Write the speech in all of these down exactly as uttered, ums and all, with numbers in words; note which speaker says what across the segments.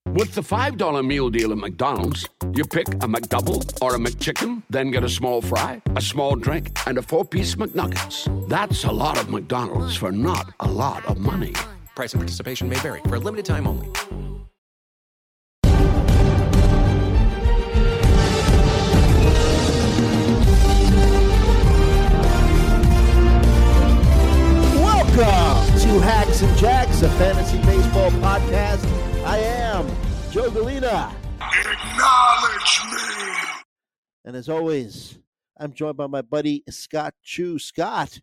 Speaker 1: With the five dollar meal deal at McDonald's, you pick a McDouble or a McChicken, then get a small fry, a small drink, and a four-piece McNuggets. That's a lot of McDonald's for not a lot of money.
Speaker 2: Price and participation may vary. For a limited time only.
Speaker 3: Welcome to Hacks and Jacks, a fantasy baseball podcast. I am Joe Galena.
Speaker 4: Acknowledge me.
Speaker 3: And as always, I'm joined by my buddy Scott Chu. Scott,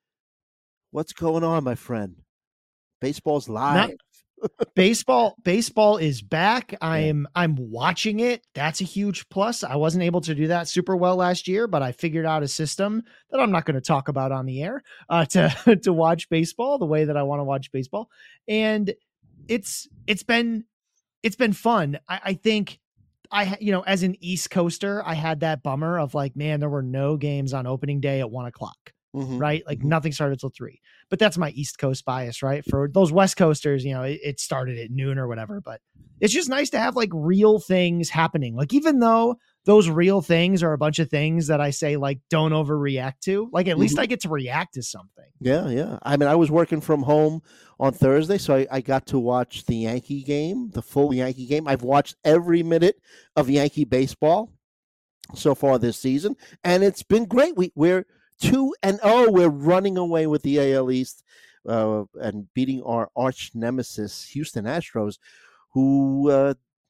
Speaker 3: what's going on, my friend? Baseball's live.
Speaker 5: Not, baseball, baseball is back. I'm I'm watching it. That's a huge plus. I wasn't able to do that super well last year, but I figured out a system that I'm not going to talk about on the air uh, to to watch baseball the way that I want to watch baseball. And it's it's been it's been fun. I, I think I you know as an East Coaster, I had that bummer of like, man, there were no games on opening day at one o'clock. Mm-hmm. Right? Like mm-hmm. nothing started till three, but that's my East Coast bias, right? For those West Coasters, you know, it, it started at noon or whatever, but it's just nice to have like real things happening. Like, even though those real things are a bunch of things that I say, like, don't overreact to, like, at mm-hmm. least I get to react to something.
Speaker 3: Yeah. Yeah. I mean, I was working from home on Thursday, so I, I got to watch the Yankee game, the full Yankee game. I've watched every minute of Yankee baseball so far this season, and it's been great. We we're, Two and oh, we're running away with the A L East uh, and beating our arch nemesis, Houston Astros, who uh,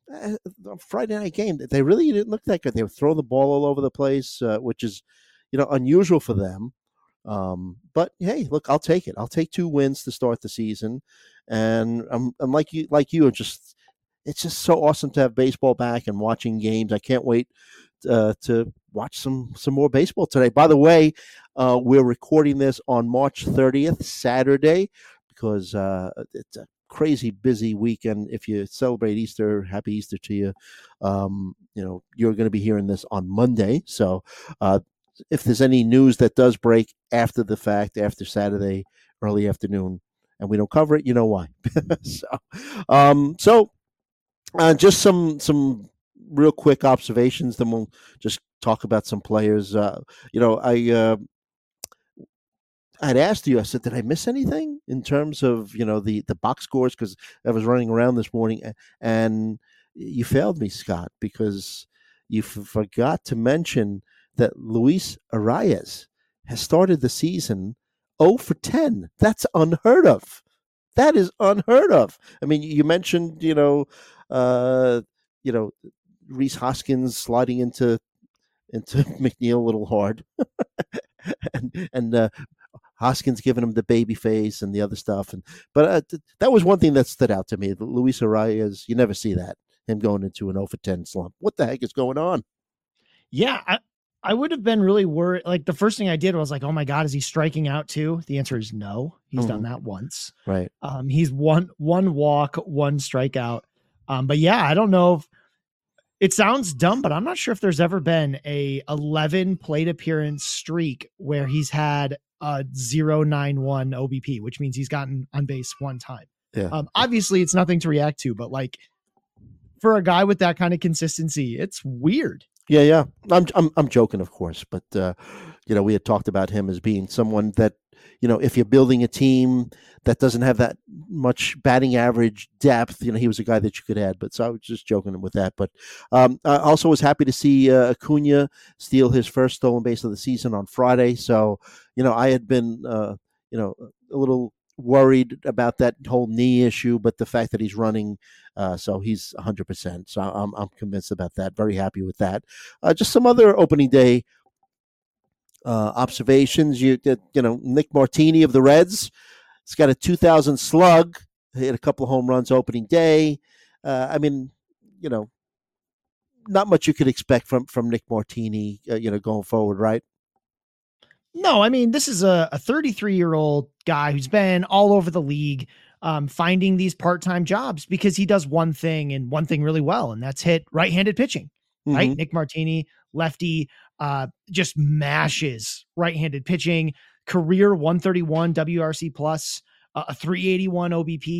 Speaker 3: Friday night game, they really didn't look that good. They were throwing the ball all over the place, uh, which is, you know, unusual for them. Um, but hey, look, I'll take it. I'll take two wins to start the season, and I'm, I'm like you, like you, just it's just so awesome to have baseball back and watching games. I can't wait uh, to. watch some some more baseball today. By the way, uh, we're recording this on March thirtieth, Saturday, because uh, it's a crazy busy weekend. If you celebrate Easter, happy Easter to you. Um, you know, you're going to be hearing this on Monday. So uh, if there's any news that does break after the fact, after Saturday, early afternoon, and we don't cover it, you know why. so um, so uh, just some some real quick observations, then we'll just talk about some players. Uh, you know, I uh, I'd asked you, I said, did I miss anything in terms of, you know, the, the box scores? Because I was running around this morning, and you failed me, Scott, because you f- forgot to mention that Luis Arraez has started the season oh for ten. That's unheard of. That is unheard of. I mean, you mentioned, you know, uh, you know, Rhys Hoskins sliding into into McNeil a little hard, and and uh, Hoskins giving him the baby face and the other stuff. And but uh, th- that was one thing that stood out to me. Luis Arraez, you never see that, him going into an oh for ten slump. What the heck is going on?
Speaker 5: Yeah, I, I would have been really worried. Like, the first thing I did was like, oh my God, is he striking out too? The answer is no. He's mm-hmm. done that once.
Speaker 3: Right.
Speaker 5: Um, he's one one walk, one strikeout. Um, but yeah, I don't know if. It sounds dumb, but I'm not sure if there's ever been a eleven plate appearance streak where he's had a zero nine one O B P, which means he's gotten on base one time.
Speaker 3: Yeah.
Speaker 5: Um, obviously, it's nothing to react to, but like for a guy with that kind of consistency, it's weird.
Speaker 3: Yeah, yeah. I'm I'm I'm joking, of course, but uh, you know, we had talked about him as being someone that, you know, if you're building a team that doesn't have that much batting average depth, you know, he was a guy that you could add. But so I was just joking with that. But um, I also was happy to see uh, Acuna steal his first stolen base of the season on Friday. So, you know, I had been, uh, you know, a little worried about that whole knee issue, but the fact that he's running, uh, so he's one hundred percent. So I'm I'm convinced about that. Very happy with that. Uh, just some other opening day Uh, observations. You you know, Nick Martini of the Reds, he's got a two thousand slug, hit a couple of home runs opening day. Uh, I mean, you know, not much you could expect from from Nick Martini, uh, you know, going forward, right?
Speaker 5: No, I mean, this is a thirty-three year old guy who's been all over the league, um, finding these part-time jobs because he does one thing and one thing really well, and that's hit right-handed pitching. Mm-hmm. Right, Nick Martini, lefty. Uh, just mashes right-handed pitching, career one thirty-one W R C plus, uh, a three eighty-one O B P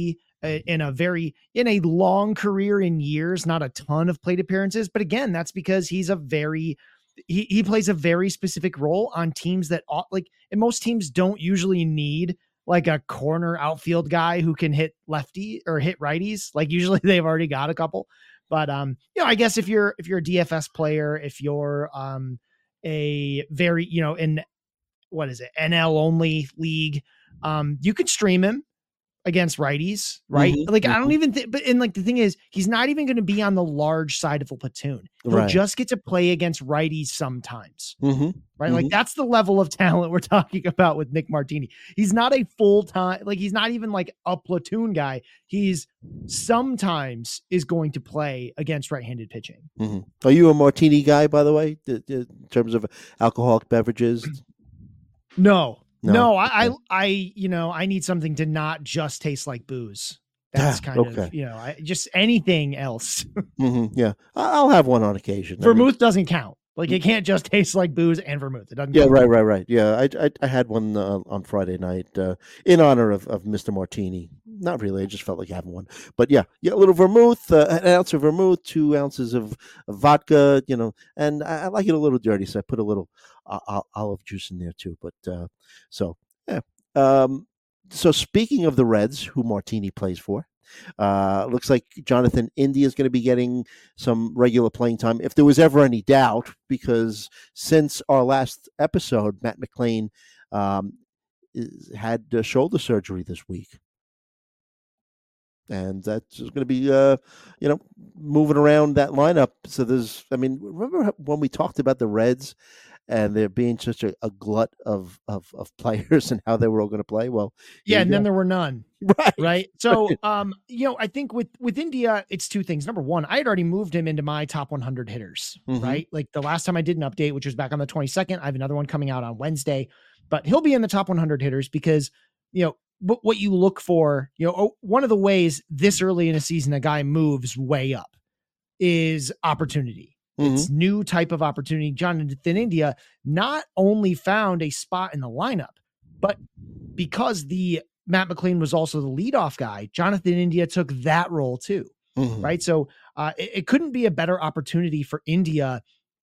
Speaker 5: a, in a very, in a long career in years, not a ton of plate appearances. But again, that's because he's a very, he, he plays a very specific role on teams that ought, like, and most teams don't usually need like a corner outfield guy who can hit lefty or hit righties. Like usually they've already got a couple, but um, you know, I guess if you're, if you're a D F S player, if you're um, a very, you know, in what is it, N L only league, um, you could stream him against righties, right?
Speaker 3: Mm-hmm,
Speaker 5: like,
Speaker 3: mm-hmm.
Speaker 5: I don't even think, but, and like, the thing is, he's not even going to be on the large side of a platoon. He'll
Speaker 3: Right.
Speaker 5: just get to play against righties sometimes,
Speaker 3: Mm-hmm.
Speaker 5: right?
Speaker 3: Mhm.
Speaker 5: Like, that's the level of talent we're talking about with Nick Martini. He's not a full-time, like, he's not even like a platoon guy. He's sometimes is going to play against right-handed pitching.
Speaker 3: Mm-hmm. Are you a martini guy, by the way, th- th- in terms of alcoholic beverages?
Speaker 5: No,
Speaker 3: No?
Speaker 5: no, I,
Speaker 3: Okay.
Speaker 5: I, I, you know, I need something to not just taste like booze. That's
Speaker 3: Ah,
Speaker 5: kind
Speaker 3: okay.
Speaker 5: of, you know, I just anything else.
Speaker 3: hmm Yeah, I- I'll have one on occasion. I mean-
Speaker 5: Vermouth doesn't count. Like, it can't just taste like booze and vermouth. It doesn't.
Speaker 3: Yeah,
Speaker 5: count.
Speaker 3: right, right, right. Yeah, I I, I had one uh, on Friday night uh, in honor of, of Mister Martini. Not really. I just felt like having one. But yeah, yeah, a little vermouth, uh, an ounce of vermouth, two ounces of, of vodka. You know, and I, I like it a little dirty, so I put a little uh, olive juice in there too. But uh, so yeah. Um, so speaking of the Reds, who Martini plays for. Uh, looks like Jonathan India is going to be getting some regular playing time, if there was ever any doubt, because since our last episode, Matt McLain um, is, had uh, shoulder surgery this week. And that's going to be, uh, you know, moving around that lineup. So there's, I mean, remember when we talked about the Reds and there being such a, a glut of, of of players and how they were all going to play? Well,
Speaker 5: Yeah,
Speaker 3: here
Speaker 5: and
Speaker 3: you
Speaker 5: then
Speaker 3: go.
Speaker 5: there were none.
Speaker 3: right,
Speaker 5: Right. So, um, you know, I think with with India, it's two things. Number one, I had already moved him into my top one hundred hitters.
Speaker 3: Mhm.
Speaker 5: Right. Like the last time I did an update, which was back on the twenty-second. I have another one coming out on Wednesday, but he'll be in the top one hundred hitters because, you know, what, what you look for, you know, oh, one of the ways this early in a season a guy moves way up is opportunity. It's new type of opportunity. Jonathan India not only found a spot in the lineup, but because the Matt McLain was also the leadoff guy, Jonathan India took that role too.
Speaker 3: Mhm.
Speaker 5: Right. So uh, it, it couldn't be a better opportunity for India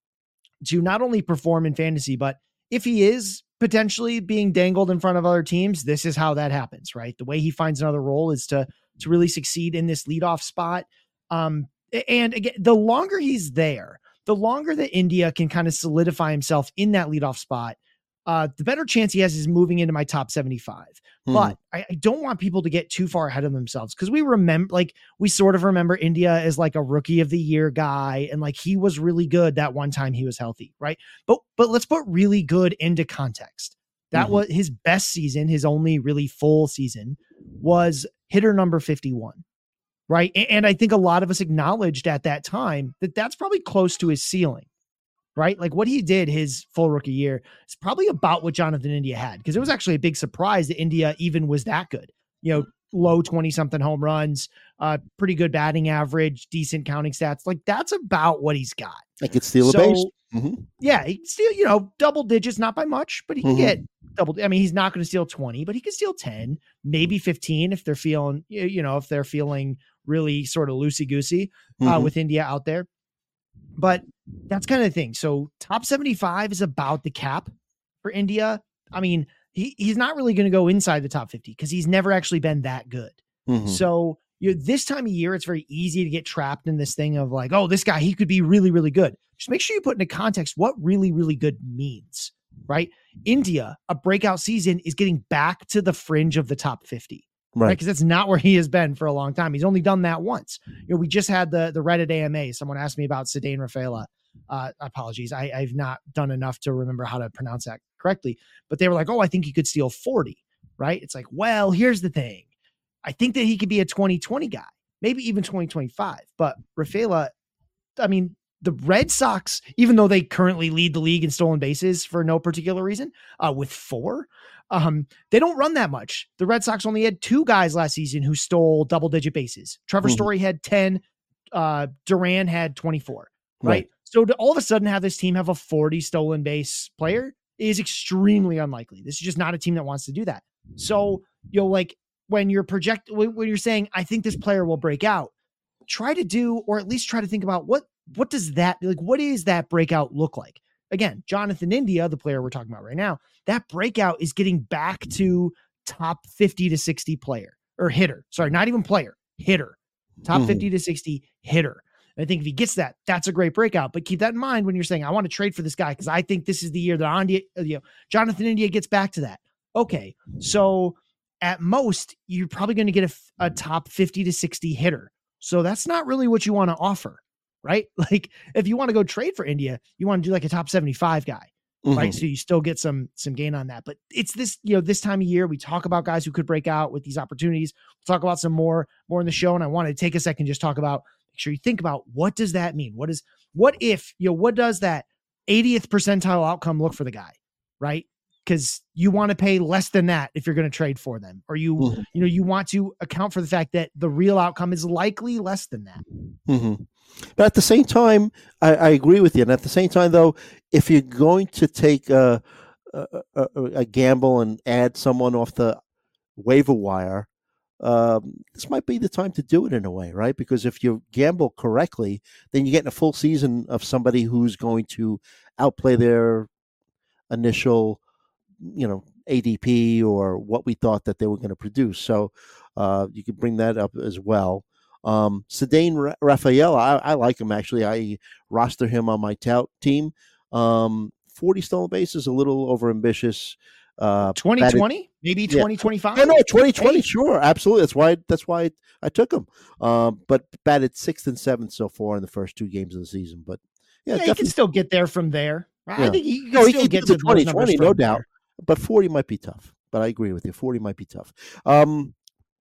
Speaker 5: to not only perform in fantasy, but if he is potentially being dangled in front of other teams, this is how that happens, right? The way he finds another role is to, to really succeed in this leadoff spot. Um, and again, the longer he's there, the longer that India can kind of solidify himself in that leadoff spot, uh, the better chance he has is moving into my top seventy-five.
Speaker 3: Mhm.
Speaker 5: But I, I don't want people to get too far ahead of themselves because we remember, like, we sort of remember India as like a rookie of the year guy. And like, he was really good that one time he was healthy. Right. But, but let's put really good into context. That
Speaker 3: Mhm.
Speaker 5: was his best season. His only really full season was hitter number fifty-one. Right. A- And I think a lot of us acknowledged at that time that that's probably close to his ceiling. Right. Like what he did his full rookie year is probably about what Jonathan India had, because it was actually a big surprise that India even was that good. You know, low twenty something home runs, uh, pretty good batting average, decent counting stats. Like that's about what he's got.
Speaker 3: I could steal a
Speaker 5: So,
Speaker 3: base. Mhm.
Speaker 5: Yeah, he can steal, you know, double digits, not by much, but he can
Speaker 3: Mhm.
Speaker 5: get double. I mean, he's not going to steal twenty, but he can steal ten, maybe fifteen if they're feeling, y- you know, if they're feeling really sort of loosey goosey uh,
Speaker 3: Mhm.
Speaker 5: with India out there. But that's kind of the thing. So top seventy-five is about the cap for India. I mean, he, he's not really going to go inside the top fifty because he's never actually been that good.
Speaker 3: Mhm.
Speaker 5: So you know, this time of year, it's very easy to get trapped in this thing of like, oh, this guy, he could be really, really good. Just make sure you put into context what really, really good means, right? India, a breakout season, is getting back to the fringe of the top fifty, right?
Speaker 3: Right.
Speaker 5: Because that's not where he has been for a long time. He's only done that once. You know, we just had the the Reddit A M A. Someone asked me about Ceddanne Rafaela. Uh, apologies, I, I've not done enough to remember how to pronounce that correctly. But they were like, oh, I think he could steal forty, right? It's like, well, here's the thing. I think that he could be a twenty twenty guy, maybe even twenty twenty-five. But Rafaela, I mean, the Red Sox, even though they currently lead the league in stolen bases for no particular reason, uh, with four, um, they don't run that much. The Red Sox only had two guys last season who stole double digit bases. Trevor
Speaker 3: Mhm.
Speaker 5: Story had ten, uh, Duran had twenty-four, right?
Speaker 3: Right.
Speaker 5: So to all of a sudden have this team have a forty stolen base player is extremely unlikely. This is just not a team that wants to do that. So, you know, like, when you're project when when you're saying, I think this player will break out, try to do, or at least try to think about what, what does that like, what is that breakout look like? Again, Jonathan India, the player we're talking about right now, that breakout is getting back to top fifty to sixty player or hitter. Sorry, not even player, hitter, top
Speaker 3: Mhm.
Speaker 5: fifty to sixty hitter. And I think if he gets that, that's a great breakout. But keep that in mind when you're saying, I want to trade for this guy because I think this is the year that India, you know, Jonathan India gets back to that. Okay, so at most, you're probably going to get a, a top fifty to sixty hitter. So that's not really what you want to offer, right? Like if you want to go trade for India, you want to do like a top seventy-five guy,
Speaker 3: Mhm.
Speaker 5: right? So you still get some some gain on that. But it's this, you know, this time of year, we talk about guys who could break out with these opportunities. We'll talk about some more more in the show. And I want to take a second, just talk about, make sure you think about what does that mean? What is, what if, you know, what does that eightieth percentile outcome look for the guy, right? Because you want to pay less than that if you're going to trade for them, or you,
Speaker 3: Mhm.
Speaker 5: you know, you want to account for the fact that the real outcome is likely less than that.
Speaker 3: Mhm. But at the same time, I, I agree with you. And at the same time, though, if you're going to take a, a, a, a gamble and add someone off the waiver wire, um, this might be the time to do it in a way, right? Because if you gamble correctly, then you're getting a full season of somebody who's going to outplay their initial, you know, A D P or what we thought that they were going to produce. So uh, you could bring that up as well. Um, Cedane Ra- Raphael, I, I like him actually. I roster him on my tout team. Um, forty stolen bases, a little over ambitious. Uh,
Speaker 5: twenty twenty,
Speaker 3: batted,
Speaker 5: maybe
Speaker 3: yeah.
Speaker 5: twenty twenty-five.
Speaker 3: No, no, twenty twenty,
Speaker 5: Hey.
Speaker 3: sure, absolutely. That's why. That's why I took him. Um, but batted sixth and seventh so far in the first two games of the season. But yeah,
Speaker 5: Yeah, he can
Speaker 3: definitely.
Speaker 5: still get there from there. Right? I
Speaker 3: Yeah.
Speaker 5: think he can
Speaker 3: No, he
Speaker 5: still
Speaker 3: can
Speaker 5: get
Speaker 3: do
Speaker 5: to
Speaker 3: the twenty
Speaker 5: those
Speaker 3: twenty,
Speaker 5: numbers
Speaker 3: no
Speaker 5: from
Speaker 3: doubt.
Speaker 5: there.
Speaker 3: But forty might be tough. But I agree with you. forty might be tough. Um,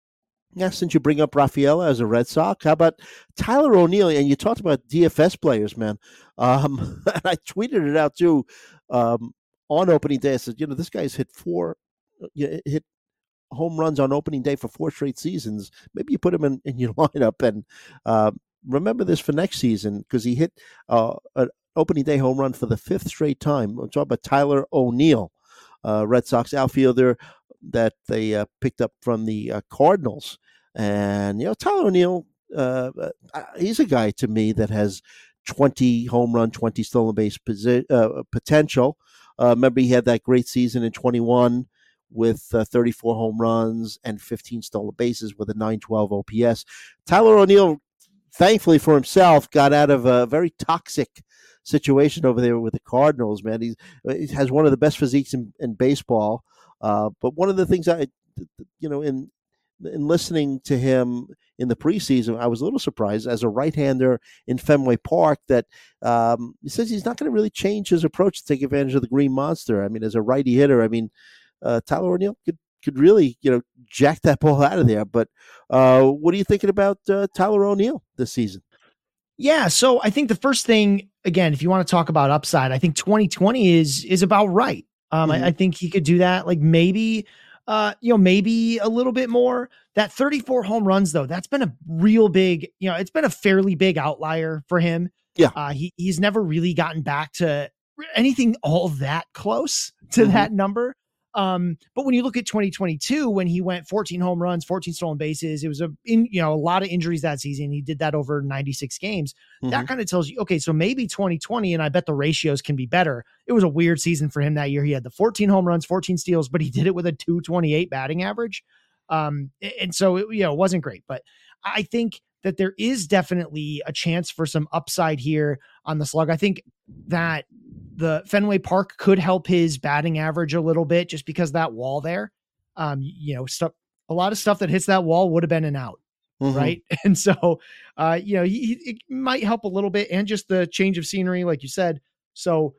Speaker 3: yeah, since you bring up Rafaela as a Red Sox, how about Tyler O'Neill? And you talked about D F S players, man. Um, and I tweeted it out too um, on opening day. I said, you know, this guy's hit four, you hit home runs on opening day for four straight seasons. Maybe you put him in, in your lineup and uh, remember this for next season because he hit uh, an opening day home run for the fifth straight time. I'm talking about Tyler O'Neill, uh, Red Sox outfielder that they uh, picked up from the uh, Cardinals. And, you know, Tyler O'Neill, uh, uh, he's a guy to me that has twenty home run, twenty stolen base posi- uh, potential. Uh, remember, he had that great season in twenty-one with uh, thirty-four home runs and fifteen stolen bases with a nine twelve O P S. Tyler O'Neill, thankfully for himself, got out of a very toxic situation over there with the Cardinals, man. He's, he has one of the best physiques in, in baseball. Uh, but one of the things I, you know, in in listening to him in the preseason, I was a little surprised as a right-hander in Fenway Park that um, he says he's not going to really change his approach to take advantage of the Green Monster. I mean, as a righty hitter, I mean, uh, Tyler O'Neill could could really, you know, jack that ball out of there. But uh, what are you thinking about uh, Tyler O'Neill this season?
Speaker 5: Yeah, so I think the first thing, again, if you want to talk about upside, I think twenty twenty is is about right. Um,
Speaker 3: Mhm.
Speaker 5: I, I think he could do that. Like maybe, uh, you know, maybe a little bit more. That thirty-four home runs, though, that's been a real big, you know, it's been a fairly big outlier for him.
Speaker 3: Yeah.
Speaker 5: Uh, he he's never really gotten back to anything all that close to
Speaker 3: Mhm.
Speaker 5: that number. Um, but when you look at twenty twenty-two, when he went fourteen home runs, fourteen stolen bases, it was a in you know a lot of injuries that season. He did that over ninety-six games.
Speaker 3: Mhm.
Speaker 5: That kind of tells you, okay, so maybe twenty twenty, and I bet the ratios can be better. It was a weird season for him that year. He had the fourteen home runs, fourteen steals, but he did it with a two twenty-eight batting average. Um, and so it, you know, it wasn't great, but I think that there is definitely a chance for some upside here on the slug. I think that the Fenway Park could help his batting average a little bit just because that wall there, um, you know, stuff, a lot of stuff that hits that wall would have been an out.
Speaker 3: Mhm.
Speaker 5: Right. And so, uh, you know, he, it might help a little bit and just the change of scenery, like you said. So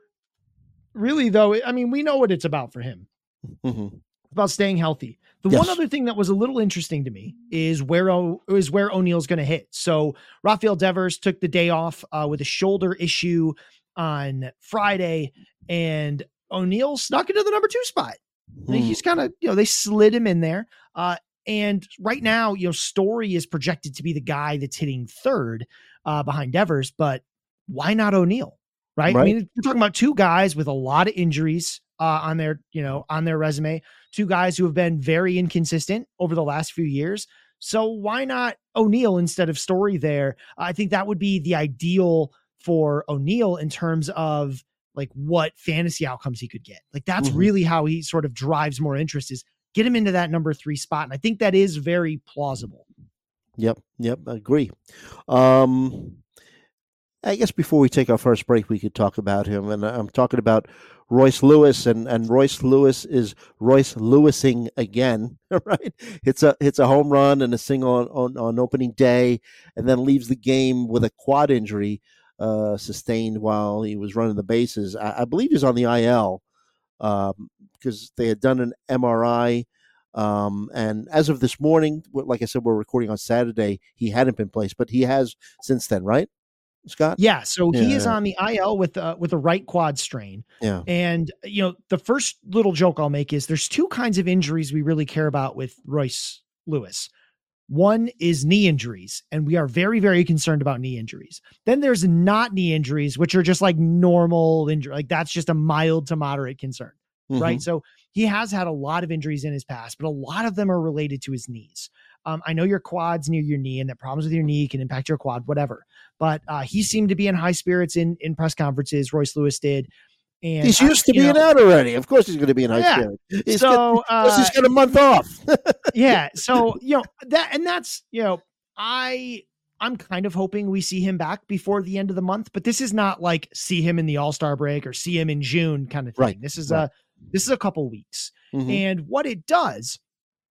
Speaker 5: really though, I mean, we know what it's about for him.
Speaker 3: Mhm.
Speaker 5: It's about staying healthy. The
Speaker 3: Yes.
Speaker 5: one other thing that was a little interesting to me is where o, is where O'Neill's going to hit. So Rafael Devers took the day off uh, with a shoulder issue on Friday, and O'Neill snuck into the number two spot. And
Speaker 3: Mhm.
Speaker 5: he's kind of, you know, they slid him in there. Uh, and right now, you know, Story is projected to be the guy that's hitting third uh, behind Devers, but why not O'Neill? Right?
Speaker 3: Right.
Speaker 5: I mean, we're talking about two guys with a lot of injuries. uh, on their, you know, on their resume. Two guys who have been very inconsistent over the last few years. So why not O'Neill instead of Story there? I think that would be the ideal for O'Neill in terms of like what fantasy outcomes he could get. Like that's
Speaker 3: Mm-hmm.
Speaker 5: really how he sort of drives more interest, is get him into that number three spot. And I think that is very plausible.
Speaker 3: Yep. Yep. I agree. Um, I guess before we take our first break, we could talk about him. And I'm talking about Royce Lewis, and, and Royce Lewis is Royce Lewising again, right? It's a it's a home run and a single on, on, on opening day, and then leaves the game with a quad injury uh, sustained while he was running the bases. I, I believe he's on the I L um, because they had done an M R I. Um, and as of this morning, like I said, we're recording on Saturday, he hadn't been placed, but he has since then, right? Scott?
Speaker 5: Yeah. So he
Speaker 3: Yeah.
Speaker 5: is on the I L with uh, with a right quad strain.
Speaker 3: Yeah.
Speaker 5: And, you know, the first little joke I'll make is there's two kinds of injuries we really care about with Royce Lewis. One is knee injuries, and we are very, very concerned about knee injuries. Then there's not knee injuries, which are just like normal injury. Like that's just a mild to moderate concern,
Speaker 3: Mhm.
Speaker 5: right? So he has had a lot of injuries in his past, but a lot of them are related to his knees. Um, I know your quad's near your knee and that problems with your knee can impact your quad, whatever. But uh, he seemed to be in high spirits in, in press conferences. Royce Lewis did. And
Speaker 3: He's
Speaker 5: I-
Speaker 3: used to
Speaker 5: you
Speaker 3: being
Speaker 5: know,
Speaker 3: out already. Of course he's going to be in high
Speaker 5: Yeah.
Speaker 3: spirit. He's
Speaker 5: So,
Speaker 3: got, because he's
Speaker 5: uh,
Speaker 3: got a month off.
Speaker 5: yeah. So, you know, that, and that's, you know, I, I'm kind of hoping we see him back before the end of the month, but this is not like see him in the All-Star break or see him in June kind of thing.
Speaker 3: Right,
Speaker 5: This is
Speaker 3: right.
Speaker 5: a, this is a couple weeks.
Speaker 3: Mhm.
Speaker 5: And what it does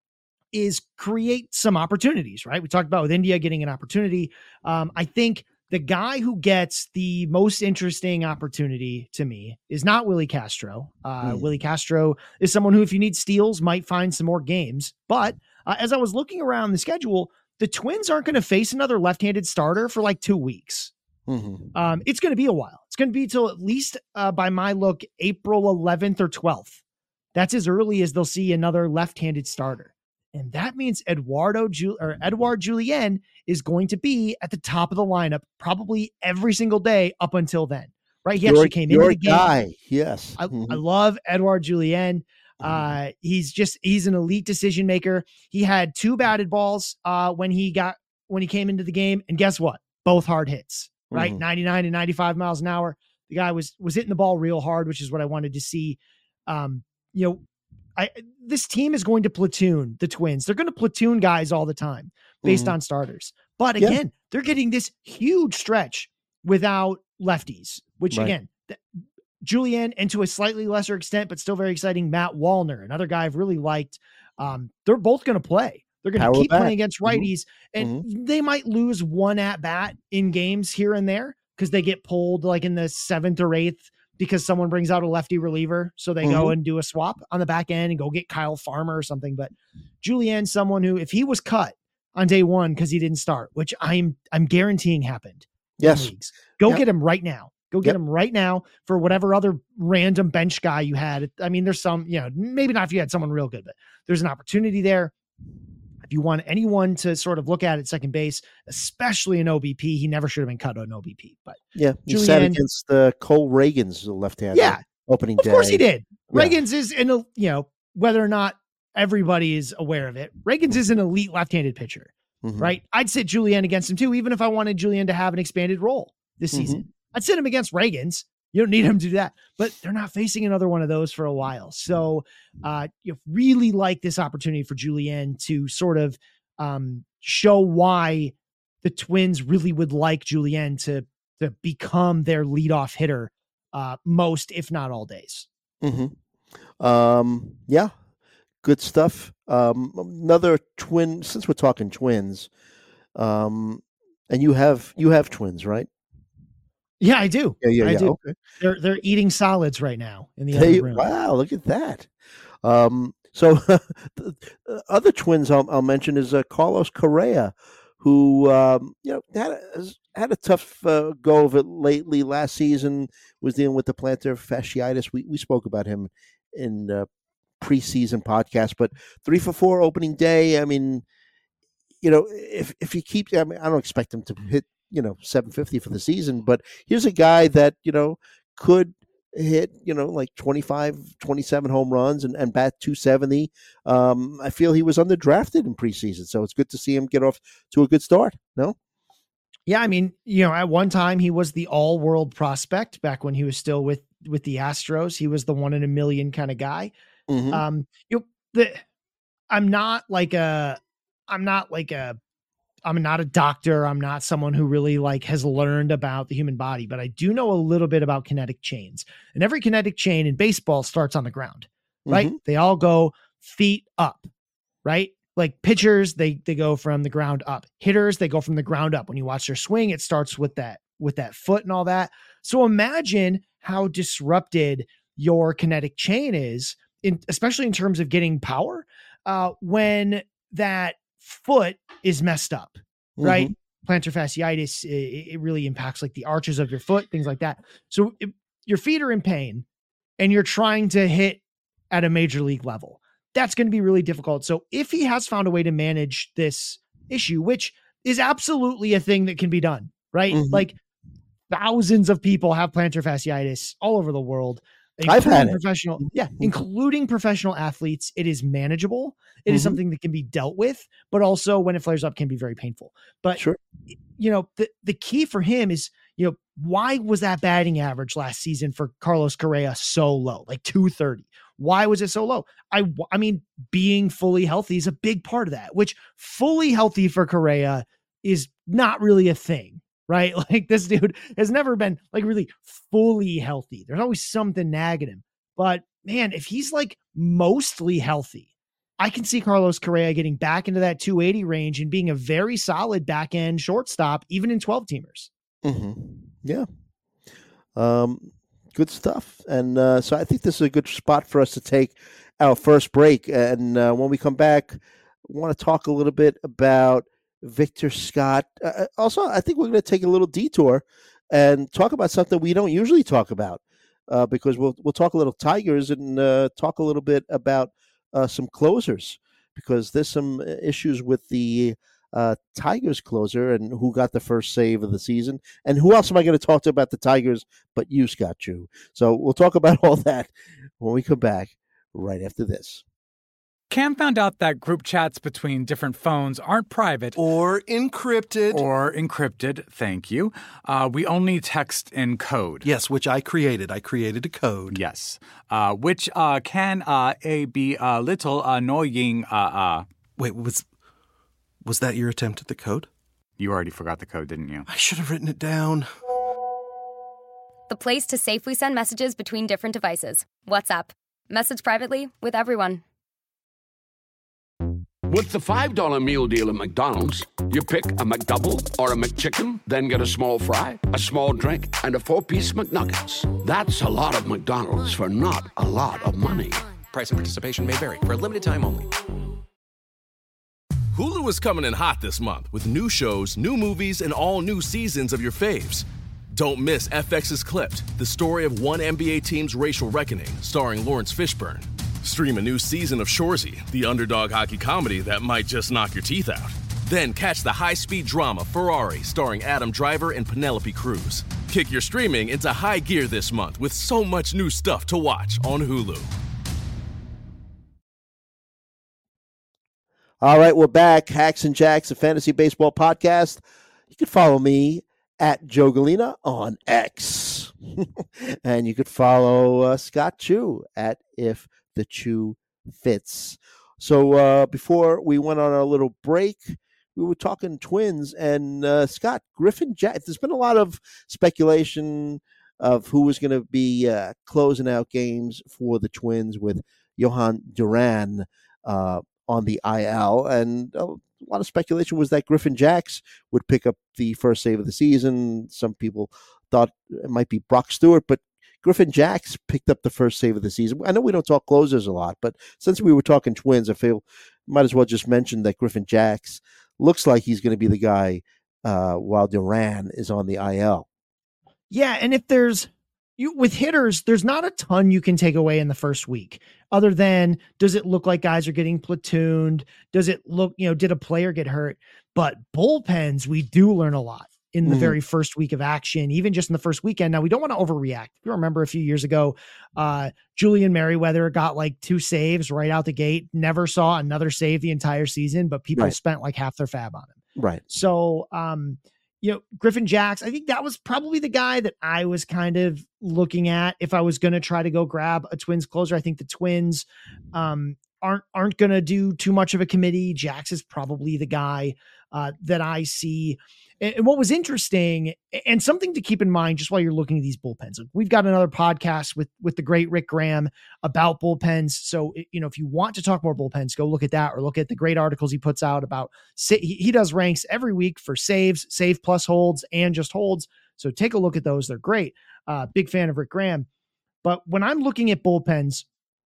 Speaker 5: is create some opportunities, right? We talked about with India getting an opportunity. Um, I think the guy who gets the most interesting opportunity to me is not Willie Castro. Uh,
Speaker 3: Hmm.
Speaker 5: Willie Castro is someone who, if you need steals, might find some more games. But uh, as I was looking around the schedule, the Twins aren't going to face another left-handed starter for like two weeks.
Speaker 3: Mhm.
Speaker 5: Um, it's going to be a while. It's going to be till at least uh, by my look, April eleventh or twelfth. That's as early as they'll see another left-handed starter. And that means Eduardo Ju- or Edouard Julien is going to be at the top of the lineup probably every single day up until then, right? He
Speaker 3: Your,
Speaker 5: actually came into
Speaker 3: your
Speaker 5: the game.
Speaker 3: guy. Yes.
Speaker 5: I,
Speaker 3: Mhm.
Speaker 5: I love Edouard Julien. Uh, he's just, he's an elite decision maker. He had two batted balls uh, when he got, when he came into the game. And guess what? Both hard hits, right?
Speaker 3: Mhm.
Speaker 5: ninety-nine and ninety-five miles an hour. The guy was, was hitting the ball real hard, which is what I wanted to see. Um, you know, I, this team is going to platoon the Twins. They're going to platoon guys all the time based
Speaker 3: Mhm.
Speaker 5: on starters. But
Speaker 3: Yeah.
Speaker 5: again, they're getting this huge stretch without lefties, which
Speaker 3: Right.
Speaker 5: again, th- Julien, and to a slightly lesser extent, but still very exciting, Matt Wallner, another guy I've really liked. Um, they're both going to play. They're going
Speaker 3: Power
Speaker 5: to keep
Speaker 3: bat.
Speaker 5: playing against
Speaker 3: Mhm.
Speaker 5: righties, and they might lose one at bat in games here and there because they get pulled like in the seventh or eighth because someone brings out a lefty reliever. So they go
Speaker 3: Mhm.
Speaker 5: and do a swap on the back end and go get Kyle Farmer or something. But Julien's someone who, if he was cut on day one because he didn't start, which I'm I'm guaranteeing happened in
Speaker 3: Yes.
Speaker 5: leagues, go
Speaker 3: Yep.
Speaker 5: get him right now. Go get
Speaker 3: Yep.
Speaker 5: him right now for whatever other random bench guy you had. I mean, there's some, you know, maybe not if you had someone real good, but there's an opportunity there. If you want anyone to sort of look at at second base, especially an O B P, he never should have been cut on O B P. But
Speaker 3: Yeah. He sat
Speaker 5: Julien-
Speaker 3: against uh, Cole Reagan's left hand.
Speaker 5: yeah,
Speaker 3: Opening
Speaker 5: of
Speaker 3: day.
Speaker 5: course he did.
Speaker 3: Yeah.
Speaker 5: Reagan's is in a, you know, whether or not everybody is aware of it, Reagan's is an elite left-handed pitcher,
Speaker 3: Mhm.
Speaker 5: right? I'd sit Julien against him too, even if I wanted Julien to have an expanded role this
Speaker 3: Mhm.
Speaker 5: season. I'd sit him against Reagan's. You don't need him to do that, but they're not facing another one of those for a while. So uh, you really like this opportunity for Julien to sort of um, show why the Twins really would like Julien to, to become their leadoff hitter uh, most, if not all days.
Speaker 3: Mm-hmm. Um, yeah, good stuff. Um, another twin. Since we're talking twins, um, and you have you have twins, right?
Speaker 5: Yeah, I do.
Speaker 3: Yeah, yeah,
Speaker 5: I
Speaker 3: yeah.
Speaker 5: do.
Speaker 3: Okay.
Speaker 5: They're they're eating solids right now in the
Speaker 3: They-
Speaker 5: other room.
Speaker 3: wow, look at that. Um, so the uh, other twins I'll, I'll mention is uh, Carlos Correa, who um, you know had a, has had a tough uh, go of it lately. Last season was dealing with the plantar fasciitis. We we spoke about him in uh, preseason podcast, but three for four opening day. I mean, you know, if if he keeps, I mean, I don't expect him to hit, you know, seven fifty for the season, but here's a guy that, you know, could hit, you know, like twenty-five, twenty-seven home runs and, and bat two seventy. Um, I feel he was underdrafted in preseason, so it's good to see him get off to a good start. No?
Speaker 5: Yeah, I mean, you know, at one time he was the all-world prospect back when he was still with with the Astros. He was the one in a million kind of guy.
Speaker 3: Mm-hmm.
Speaker 5: Um, you know, the I'm not like a I'm not like a I'm not a doctor. I'm not someone who really like has learned about the human body, but I do know a little bit about kinetic chains. And every kinetic chain in baseball starts on the ground, right?
Speaker 3: Mm-hmm.
Speaker 5: They all go feet up, right? Like pitchers, they they go from the ground up. Hitters, they go from the ground up. When you watch their swing, it starts with that with that foot and all that. So imagine how disrupted your kinetic chain is, in especially in terms of getting power, uh, when that foot is messed up, right? Mm-hmm. Plantar fasciitis, it, it really impacts like the arches of your foot, things like that. So if your feet are in pain and you're trying to hit at a major league level, that's going to be really difficult. So if he has found a way to manage this issue, which is absolutely a thing that can be done, right? Mm-hmm. Like thousands of people have plantar fasciitis all over the world.
Speaker 3: I've had
Speaker 5: professional, it. yeah, including professional athletes. It is manageable. It mm-hmm. is something that can be dealt with, but also when it flares up can be very painful. But
Speaker 3: sure.
Speaker 5: you know, the, the key for him is, you know, why was that batting average last season for Carlos Correa so low, like two thirty? Why was it so low? I, I mean, being fully healthy is a big part of that, which fully healthy for Correa is not really a thing, right? Like this dude has never been like really fully healthy. There's always something nagging him. But man, if he's like mostly healthy, I can see Carlos Correa getting back into that two eighty range and being a very solid back end shortstop, even in twelve teamers.
Speaker 3: Mm-hmm. Yeah. Um, Good stuff. And uh, so I think this is a good spot for us to take our first break. And uh, when we come back, I want to talk a little bit about Victor Scott. Uh, also, I think we're going to take a little detour and talk about something we don't usually talk about uh, because we'll we'll talk a little Tigers and uh, talk a little bit about uh, some closers because there's some issues with the uh, Tigers closer and who got the first save of the season. And who else am I going to talk to about the Tigers but you, Scott Chu? So we'll talk about all that when we come back right after this.
Speaker 6: Cam found out that group chats between different phones aren't private.
Speaker 7: Or encrypted.
Speaker 6: Or encrypted, thank you. Uh, we only text in code.
Speaker 7: Yes, which I created. I created a code.
Speaker 6: Yes, uh, which uh, can uh, a be a little annoying. Uh, uh.
Speaker 7: Wait, was... Was that your attempt at the code?
Speaker 6: You already forgot the code, didn't you?
Speaker 7: I should have written it down.
Speaker 8: The place to safely send messages between different devices. WhatsApp. Message privately with everyone.
Speaker 1: With the five dollar meal deal at McDonald's, you pick a McDouble or a McChicken, then get a small fry, a small drink, and a four-piece McNuggets. That's a lot of McDonald's for not a lot of money.
Speaker 2: Price and participation may vary. For a limited time only.
Speaker 9: Hulu is coming in hot this month with new shows, new movies, and all new seasons of your faves. Don't miss F X's Clipped, the story of one N B A team's racial reckoning, starring Lawrence Fishburne. Stream a new season of Shoresy, the underdog hockey comedy that might just knock your teeth out. Then catch the high-speed drama Ferrari, starring Adam Driver and Penelope Cruz. Kick your streaming into high gear this month with so much new stuff to watch on Hulu.
Speaker 3: All right, we're back. Hacks and Jacks, a fantasy baseball podcast. You can follow me at Joe Galena on X. And you could follow uh, Scott Chu at If the Chu Fits. So uh, before we went on our little break, we were talking Twins and uh, Scott Griffin Jack. There's been a lot of speculation of who was going to be uh, closing out games for the Twins with Johan Duran uh on the I L, and a lot of speculation was that Griffin Jacks would pick up the first save of the season. Some people thought it might be Brock Stewart, but Griffin Jacks picked up the first save of the season. I know we don't talk closers a lot, but since we were talking Twins, I feel might as well just mention that Griffin Jacks looks like he's going to be the guy uh, while Duran is on the I L.
Speaker 5: Yeah, and if there's You, with hitters, there's not a ton you can take away in the first week other than, does it look like guys are getting platooned? Does it look, you know, did a player get hurt? But bullpens, we do learn a lot. in the
Speaker 3: Mhm.
Speaker 5: very first week of action, even just in the first weekend. Now, we don't want to overreact. If you remember a few years ago, uh, Julian Merriweather got like two saves right out the gate, never saw another save the entire season, but people
Speaker 3: Right.
Speaker 5: spent like half their fab on him.
Speaker 3: Right.
Speaker 5: So, um, you know, Griffin Jax, I think that was probably the guy that I was kind of looking at if I was going to try to go grab a Twins closer. I think the Twins um, aren't aren't going to do too much of a committee. Jax is probably the guy uh, that I see. And, and what was interesting and something to keep in mind just while you're looking at these bullpens, we've got another podcast with with the great Rick Graham about bullpens. So, you know, if you want to talk more bullpens, go look at that or look at the great articles he puts out about, he, he does ranks every week for saves, save plus holds, and just holds. So take a look at those. They're great. Uh, big fan of Rick Graham. But when I'm looking at bullpens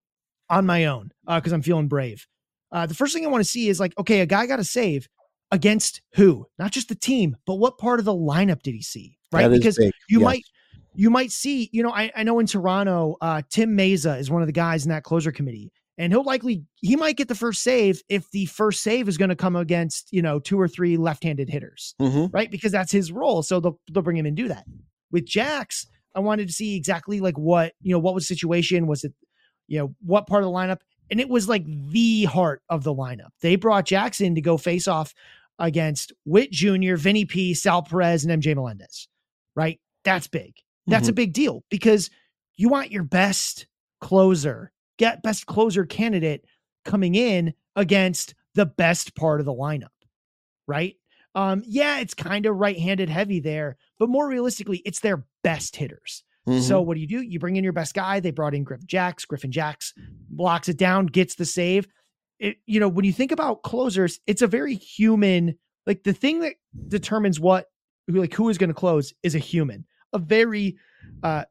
Speaker 5: on my own, uh, cause I'm feeling brave, uh, the first thing I want to see is like, okay, a guy got a save against who? Not just the team, but what part of the lineup did he see? Right.
Speaker 3: That is
Speaker 5: Because
Speaker 3: big.
Speaker 5: you
Speaker 3: Yes.
Speaker 5: might, you might see, you know, I, I know in Toronto, uh, Tim Meza is one of the guys in that closer committee, and he'll likely, he might get the first save if the first save is going to come against, you know, two or three left-handed hitters,
Speaker 3: Mhm.
Speaker 5: right? Because that's his role. So they'll, they'll bring him in and do that. With Jax, I wanted to see exactly like what, you know, what was the situation? Was it, you know, what part of the lineup? And it was like the heart of the lineup. They brought Jax in to go face off against Witt Junior, Vinny P, Sal Perez, and M J Melendez, right? That's big. That's a big deal because you want your best closer, get best closer candidate coming in against the best part of the lineup, right? Um, yeah, it's kind of right-handed heavy there, but more realistically, it's their best hitters. So what do you do? You bring in your best guy. They brought in Griffin Jax. Griffin Jax blocks it down, gets the save. It, you know, when you think about closers, it's a very human, like the thing that determines what, like who is going to close is a human, a very, uh,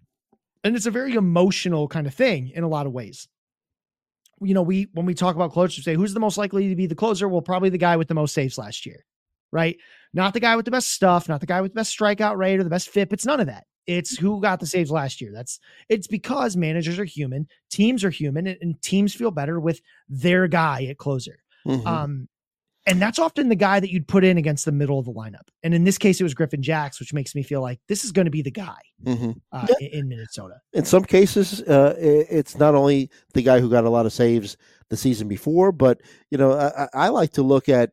Speaker 5: and it's a very emotional kind of thing in a lot of ways. You know, we, when we talk about closers, we say, who's the most likely to be the closer? Well, probably the guy with the most saves last year, right? Not the guy with the best stuff, not the guy with the best strikeout rate or the best F I P. It's none of that. It's who got the saves last year. That's it's because managers are human, teams are human, and, and teams feel better with their guy at closer.
Speaker 3: Mhm.
Speaker 5: Um, and that's often the guy that you'd put in against the middle of the lineup. And in this case, it was Griffin Jax, which makes me feel like this is going to be the guy
Speaker 3: Mhm.
Speaker 5: uh,
Speaker 3: Yeah.
Speaker 5: in, in Minnesota.
Speaker 3: In some cases, uh, i- it's not only the guy who got a lot of saves the season before, but you know, I, I I like to look at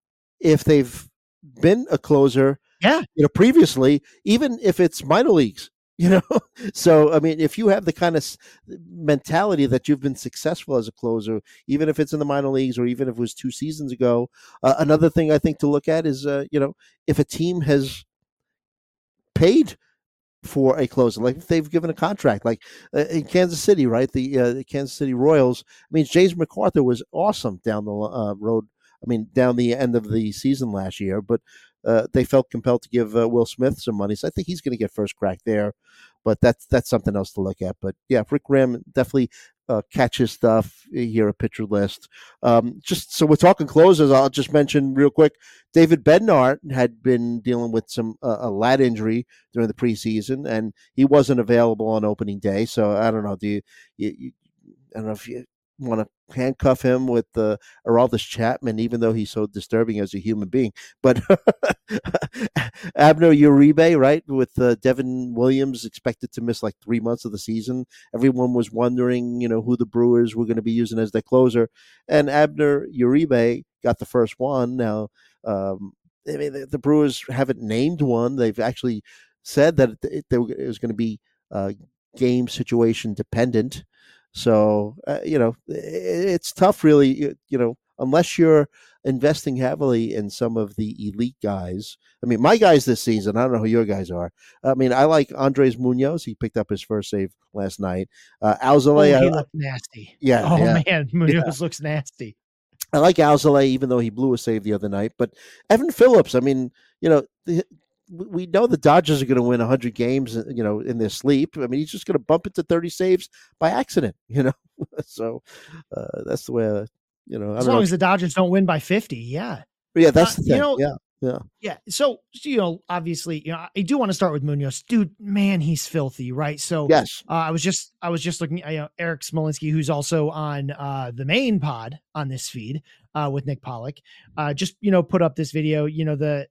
Speaker 3: if they've been a closer,
Speaker 5: Yeah.
Speaker 3: you know, previously, even if it's minor leagues, you know. So, I mean, if you have the kind of s- mentality that you've been successful as a closer, even if it's in the minor leagues or even if it was two seasons ago, uh, another thing I think to look at is, uh, you know, if a team has paid for a closer, like if they've given a contract, like uh, in Kansas City, right? The, uh, the Kansas City Royals. I mean, James MacArthur was awesome down the uh, road. I mean, down the end of the season last year, but uh, they felt compelled to give uh, Will Smith some money, so I think he's going to get first crack there. But that's that's something else to look at. But yeah, Rick Graham definitely uh, catches stuff here at Pitcher List. Um, just so we're talking closers, I'll just mention real quick. David Bednar had been dealing with some uh, a lat injury during the preseason, and he wasn't available on opening day. So I don't know. Do you? you, you I don't know if you want to handcuff him with uh, Aroldis Chapman, even though he's so disturbing as a human being. But Abner Uribe, right, with uh, Devin Williams expected to miss like three months of the season. Everyone was wondering, you know, who the Brewers were going to be using as their closer. And Abner Uribe got the first one. Now, um, I mean, the, the Brewers haven't named one. They've actually said that it, it, it was going to be uh, game situation dependent. So, uh, you know, it, it's tough, really, you, you know, unless you're investing heavily in some of the elite guys. I mean, my guys this season, I don't know who your guys are. I mean, I like Andres Munoz. He picked up his first save last night. Uh, Alzolay.
Speaker 5: Oh, he
Speaker 3: I,
Speaker 5: looked nasty.
Speaker 3: Yeah.
Speaker 5: Oh,
Speaker 3: yeah.
Speaker 5: man. Munoz yeah. looks nasty.
Speaker 3: I like Alzolay, even though he blew a save the other night. But Evan Phillips, I mean, you know, the, we know the Dodgers are going to win one hundred games, you know, in their sleep. I mean, he's just going to bump it to thirty saves by accident, you know. So uh, that's the way, uh, you know. I
Speaker 5: as
Speaker 3: don't
Speaker 5: long
Speaker 3: know.
Speaker 5: as the Dodgers don't win by fifty, yeah.
Speaker 3: Yeah, that's
Speaker 5: uh,
Speaker 3: the thing.
Speaker 5: You know,
Speaker 3: yeah, yeah,
Speaker 5: yeah. So, you know, obviously, you know, I do want to start with Munoz, dude. Man, he's filthy, right? So,
Speaker 3: yes,
Speaker 5: uh, I was just, I was just looking at you know, Eric Smolinski, who's also on uh, the main pod on this feed uh, with Nick Pollock. Uh, just you know, put up this video. You know, the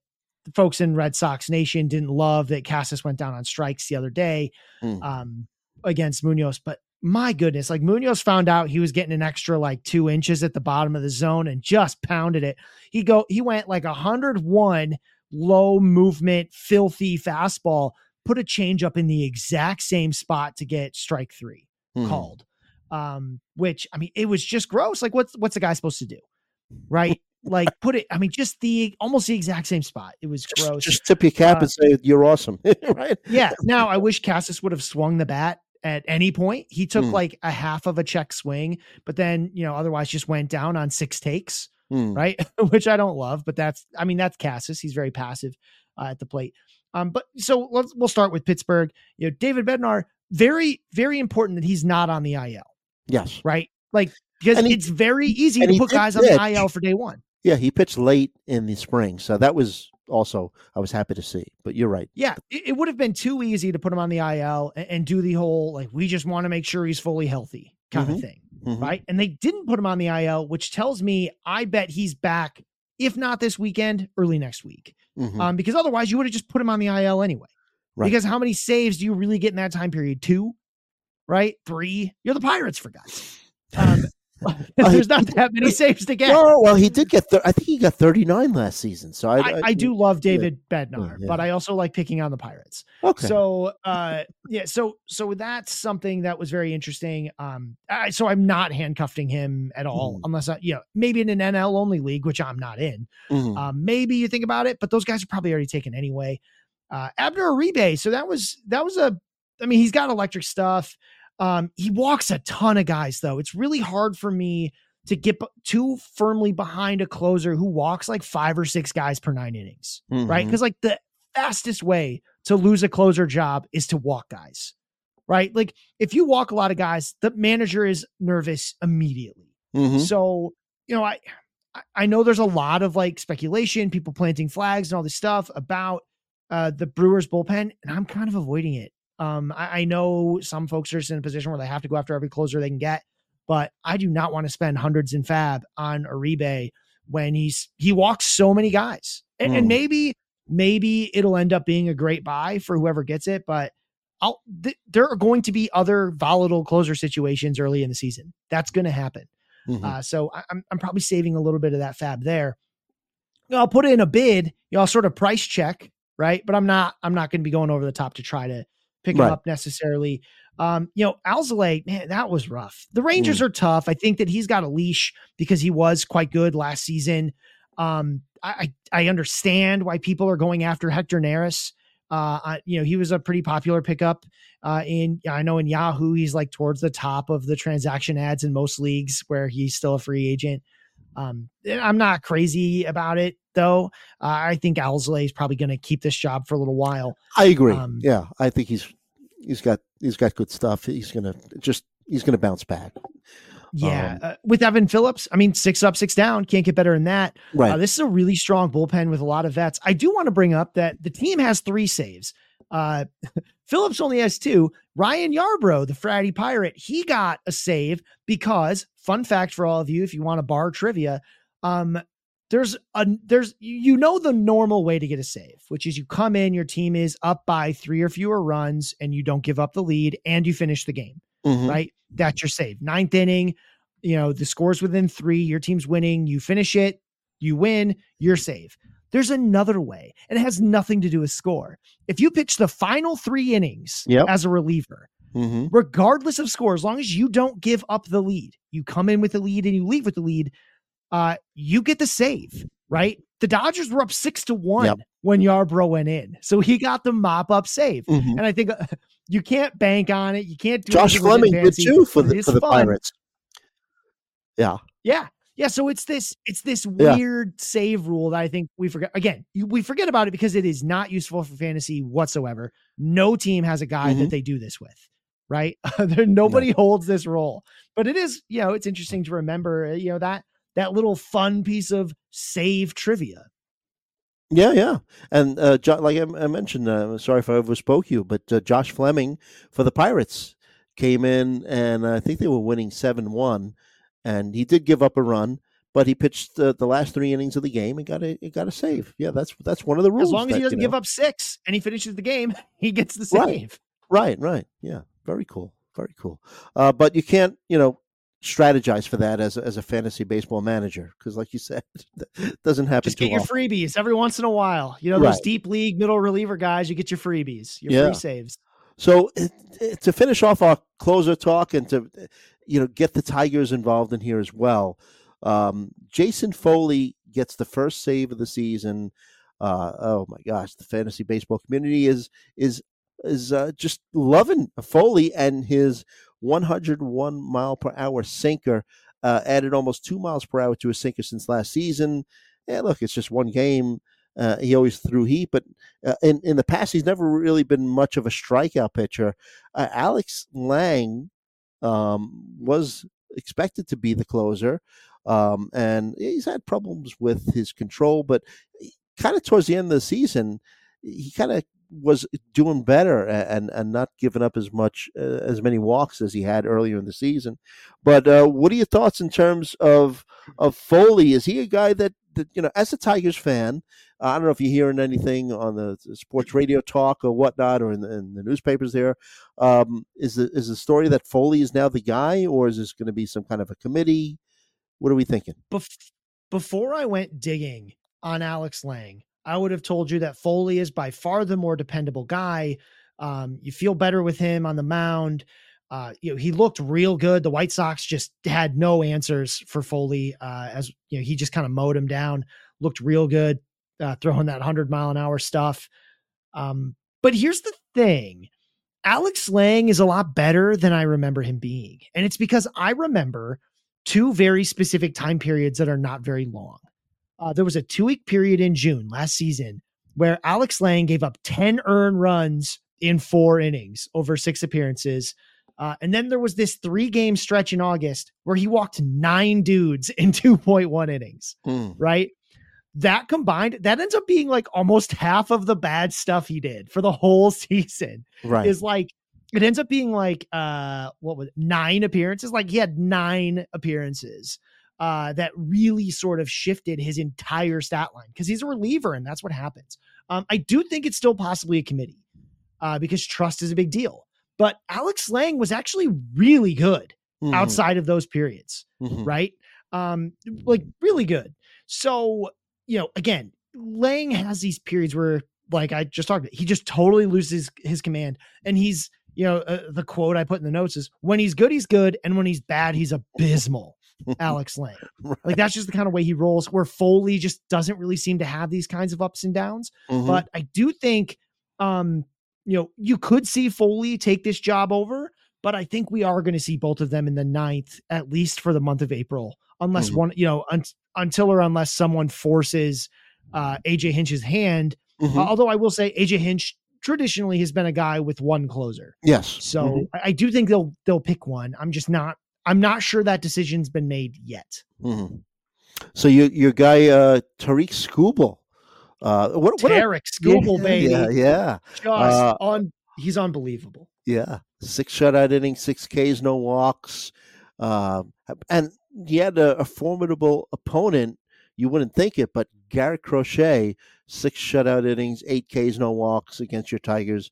Speaker 5: the folks in Red Sox Nation didn't love that Casas went down on strikes the other day
Speaker 3: Mm.
Speaker 5: um, against Munoz, but my goodness, like Munoz found out he was getting an extra like two inches at the bottom of the zone and just pounded it. He go, he went like one hundred one low movement, filthy fastball, put a change up in the exact same spot to get strike three
Speaker 3: Mhm.
Speaker 5: called. Um, which, I mean, it was just gross. Like what's, what's the guy supposed to do? Right. Like put it, I mean, just the, almost the exact same spot. It was
Speaker 3: Just,
Speaker 5: gross.
Speaker 3: just tip your cap
Speaker 5: Uh,
Speaker 3: and say you're awesome, right?
Speaker 5: Yeah. Now I wish Casas would have swung the bat at any point. He took
Speaker 3: Mm.
Speaker 5: like a half of a check swing, but then, you know, otherwise just went down on six takes,
Speaker 3: Mm.
Speaker 5: right? Which I don't love, but that's, I mean, that's Casas. He's very passive uh, at the plate. Um, but so let's, we'll start with Pittsburgh. You know, David Bednar, very, very important that he's not on the I L,
Speaker 3: Yes.
Speaker 5: right? Like, because
Speaker 3: And he-
Speaker 5: it's very easy
Speaker 3: and
Speaker 5: to
Speaker 3: he
Speaker 5: put
Speaker 3: did
Speaker 5: guys on the
Speaker 3: pitch.
Speaker 5: I L for day one.
Speaker 3: Yeah, he pitched late in the spring, so that was also I was happy to see. But you're right.
Speaker 5: Yeah, it, it would have been too easy to put him on the I L and, and do the whole, like, we just want to make sure he's fully healthy kind
Speaker 3: Mhm.
Speaker 5: of thing.
Speaker 3: Mhm.
Speaker 5: Right. And they didn't put him on the I L, which tells me I bet he's back, if not this weekend, early next week.
Speaker 3: Mhm.
Speaker 5: Um, because otherwise you would have just put him on the I L anyway.
Speaker 3: Right.
Speaker 5: Because how many saves do you really get in that time period? Two, right? Three. You're the Pirates, for God's sake. Um, there's not that many saves to get.
Speaker 3: No, well, he did get. Thir- I think he got thirty-nine last season. So I,
Speaker 5: I, I do love David Bednar,
Speaker 3: Yeah, yeah.
Speaker 5: but I also like picking on the Pirates.
Speaker 3: Okay.
Speaker 5: So, uh, yeah, so, so that's something that was very interesting. Um, I, so I'm not handcuffing him at all,
Speaker 3: Mhm.
Speaker 5: unless I, you know, maybe in an N L only league, which I'm not in.
Speaker 3: Mhm.
Speaker 5: Um, maybe you think about it, but those guys are probably already taken anyway. Uh, Abner Uribe. So that was, that was a, I mean, he's got electric stuff. Um, he walks a ton of guys though. It's really hard for me to get b- too firmly behind a closer who walks like five or six guys per nine innings, right?
Speaker 3: Mhm.
Speaker 5: Because like the fastest way to lose a closer job is to walk guys, right? Like if you walk a lot of guys, the manager is nervous immediately.
Speaker 3: Mhm.
Speaker 5: So, you know, I, I- I know there's a lot of like speculation, people planting flags and all this stuff about uh, the Brewers bullpen, and I'm kind of avoiding it. Um, I, I know some folks are just in a position where they have to go after every closer they can get, but I do not want to spend hundreds in fab on Uribe when he's, he walks so many guys. And, and
Speaker 3: Mm.
Speaker 5: maybe, maybe it'll end up being a great buy for whoever gets it, but I'll, th- there are going to be other volatile closer situations early in the season. That's going to happen.
Speaker 3: Mhm.
Speaker 5: Uh, so I, I'm, I'm probably saving a little bit of that fab there. You know, I'll put in a bid, you know, I'll sort of price check, right? But I'm not, I'm not going to be going over the top to try to pick
Speaker 3: Right.
Speaker 5: him up necessarily. Um, you know, Alzolay, man, that was rough. The Rangers are tough. I think that he's got a leash because he was quite good last season. Um, I, I, I understand why people are going after Hector Neris. Uh, I, you know, he was a pretty popular pickup uh, in, I know in Yahoo, he's like towards the top of the transaction ads in most leagues where he's still a free agent. Um, I'm not crazy about it though. Uh, I think Alzolay is probably going to keep this job for a little while.
Speaker 3: I agree.
Speaker 5: Um,
Speaker 3: yeah, I think he's he's got he's got good stuff. He's gonna just he's gonna bounce back.
Speaker 5: Yeah.
Speaker 3: Um,
Speaker 5: uh, with Evan Phillips, I mean, six up, six down, can't get better than that.
Speaker 3: Right.
Speaker 5: Uh, this is a really strong bullpen with a lot of vets. I do want to bring up that the team has three saves. Uh, Phillips only has two. Ryan Yarbrough, the Fratty Pirate, he got a save because, fun fact for all of you, if you want a bar trivia, um, there's a there's you know the normal way to get a save, which is you come in, your team is up by three or fewer runs, and you don't give up the lead, and you finish the game.
Speaker 3: Mhm.
Speaker 5: Right? That's your save. Ninth inning, you know, the score's within three, your team's winning, you finish it, you win, your save. There's another way, and it has nothing to do with score. If you pitch the final three innings
Speaker 3: Yep.
Speaker 5: as a reliever,
Speaker 3: Mhm.
Speaker 5: regardless of score, as long as you don't give up the lead, you come in with the lead and you leave with the lead, uh, you get the save, right? The Dodgers were up six to one
Speaker 3: Yep.
Speaker 5: when Yarbrough went in. So he got the mop up save.
Speaker 3: Mhm.
Speaker 5: And I think uh, you can't bank on it. You can't do
Speaker 3: Josh
Speaker 5: anything with it
Speaker 3: Fleming did
Speaker 5: fancy,
Speaker 3: too for
Speaker 5: but
Speaker 3: the
Speaker 5: it's
Speaker 3: for the
Speaker 5: fun.
Speaker 3: Pirates. Yeah.
Speaker 5: Yeah. Yeah. So it's this, it's this
Speaker 3: Yeah.
Speaker 5: weird save rule that I think we forget again, you, we forget about it because it is not useful for fantasy whatsoever. No team has a guy
Speaker 3: Mhm.
Speaker 5: that they do this with, right? There, nobody holds this role, but it is, you know, it's interesting to remember, uh, you know, that, that little fun piece of save trivia.
Speaker 3: Yeah, yeah, and uh, jo- like I, I mentioned, uh, sorry if I overspoke you, but uh, Josh Fleming for the Pirates came in, and I think they were winning seven one, and he did give up a run, but he pitched the, the last three innings of the game and got a got a save. Yeah, that's that's one of the rules.
Speaker 5: As long as
Speaker 3: that,
Speaker 5: he doesn't
Speaker 3: you know,
Speaker 5: give up six and he finishes the game, he gets the save.
Speaker 3: Right, right, right. Yeah, very cool, very cool. Uh, but you can't, you know, strategize for that as a, as a fantasy baseball manager because, like you said, it doesn't happen.
Speaker 5: Just get
Speaker 3: too
Speaker 5: your
Speaker 3: often.
Speaker 5: freebies every once in a while. You know, those
Speaker 3: Right.
Speaker 5: deep league middle reliever guys, you get your freebies, your
Speaker 3: Yeah.
Speaker 5: free saves.
Speaker 3: So it, it, to finish off our closer talk and to, you know, get the Tigers involved in here as well, um, Jason Foley gets the first save of the season. Uh, oh my gosh, the fantasy baseball community is is is uh, just loving Foley and his one hundred one mile per hour sinker. Uh, added almost two miles per hour to his sinker since last season. Yeah, look, it's just one game. Uh, he always threw heat, but uh, in in the past, he's never really been much of a strikeout pitcher. Uh, Alex Lang um, was expected to be the closer, um, and he's had problems with his control. But kind of towards the end of the season, he kind of was doing better and and not giving up as much uh, as many walks as he had earlier in the season. But uh, what are your thoughts in terms of of Foley? Is he a guy that, that you know, as a Tigers fan? Uh, I don't know if you're hearing anything on the, the sports radio talk or whatnot, or in the, in the newspapers. There um, is the, is the story that Foley is now the guy, or is this going to be some kind of a committee? What are we thinking?
Speaker 5: Bef- before I went digging on Alex Lang, I would have told you that Foley is by far the more dependable guy. Um, you feel better with him on the mound. Uh, you know, he looked real good. The White Sox just had no answers for Foley. Uh, as you know, he just kind of mowed him down, looked real good, uh, throwing that hundred mile an hour stuff. Um, but here's the thing. Alex Lang is a lot better than I remember him being. And it's because I remember two very specific time periods that are not very long. Uh, there was a two-week period in June last season where Alex Lang gave up ten earned runs in four innings over six appearances. Uh, and then there was this three-game stretch in August where he walked nine dudes in two point one innings,
Speaker 3: Mm.
Speaker 5: right? That combined, that ends up being like almost half of the bad stuff he did for the whole season.
Speaker 3: Right.
Speaker 5: Is like, it ends up being like, uh, what was it, nine appearances? Like he had nine appearances. Uh, that really sort of shifted his entire stat line because he's a reliever and that's what happens. Um, I do think it's still possibly a committee uh, because trust is a big deal. But Alex Lang was actually really good
Speaker 3: Mhm.
Speaker 5: outside of those periods,
Speaker 3: Mhm.
Speaker 5: right? Um, like really good. So, you know, again, Lang has these periods where, like I just talked about, he just totally loses his command. And he's, you know, uh, the quote I put in the notes is, when he's good, he's good. And when he's bad, he's abysmal. Alex Lang.
Speaker 3: Right.
Speaker 5: Like that's just the kind of way he rolls, where Foley just doesn't really seem to have these kinds of ups and downs.
Speaker 3: Mhm.
Speaker 5: But I do think, um, you know, you could see Foley take this job over, but I think we are going to see both of them in the ninth, at least for the month of April, unless
Speaker 3: Mhm.
Speaker 5: one, you know, un- until or unless someone forces uh, A J Hinch's hand.
Speaker 3: Mhm.
Speaker 5: Uh, although I will say A J Hinch traditionally has been a guy with one closer.
Speaker 3: Yes.
Speaker 5: So
Speaker 3: Mhm.
Speaker 5: I, I do think they'll, they'll pick one. I'm just not, I'm not sure that decision's been made yet.
Speaker 3: Mhm. So your your guy uh, Tariq Skubal, uh, what, what a-
Speaker 5: Tarek Skubal,
Speaker 3: yeah,
Speaker 5: baby.
Speaker 3: yeah, yeah,
Speaker 5: Just
Speaker 3: Uh,
Speaker 5: on, he's unbelievable.
Speaker 3: yeah. Six shutout innings, six Ks, no walks, um, and he had a, a formidable opponent. You wouldn't think it, but Garrett Crochet, six shutout innings, eight Ks, no walks against your Tigers.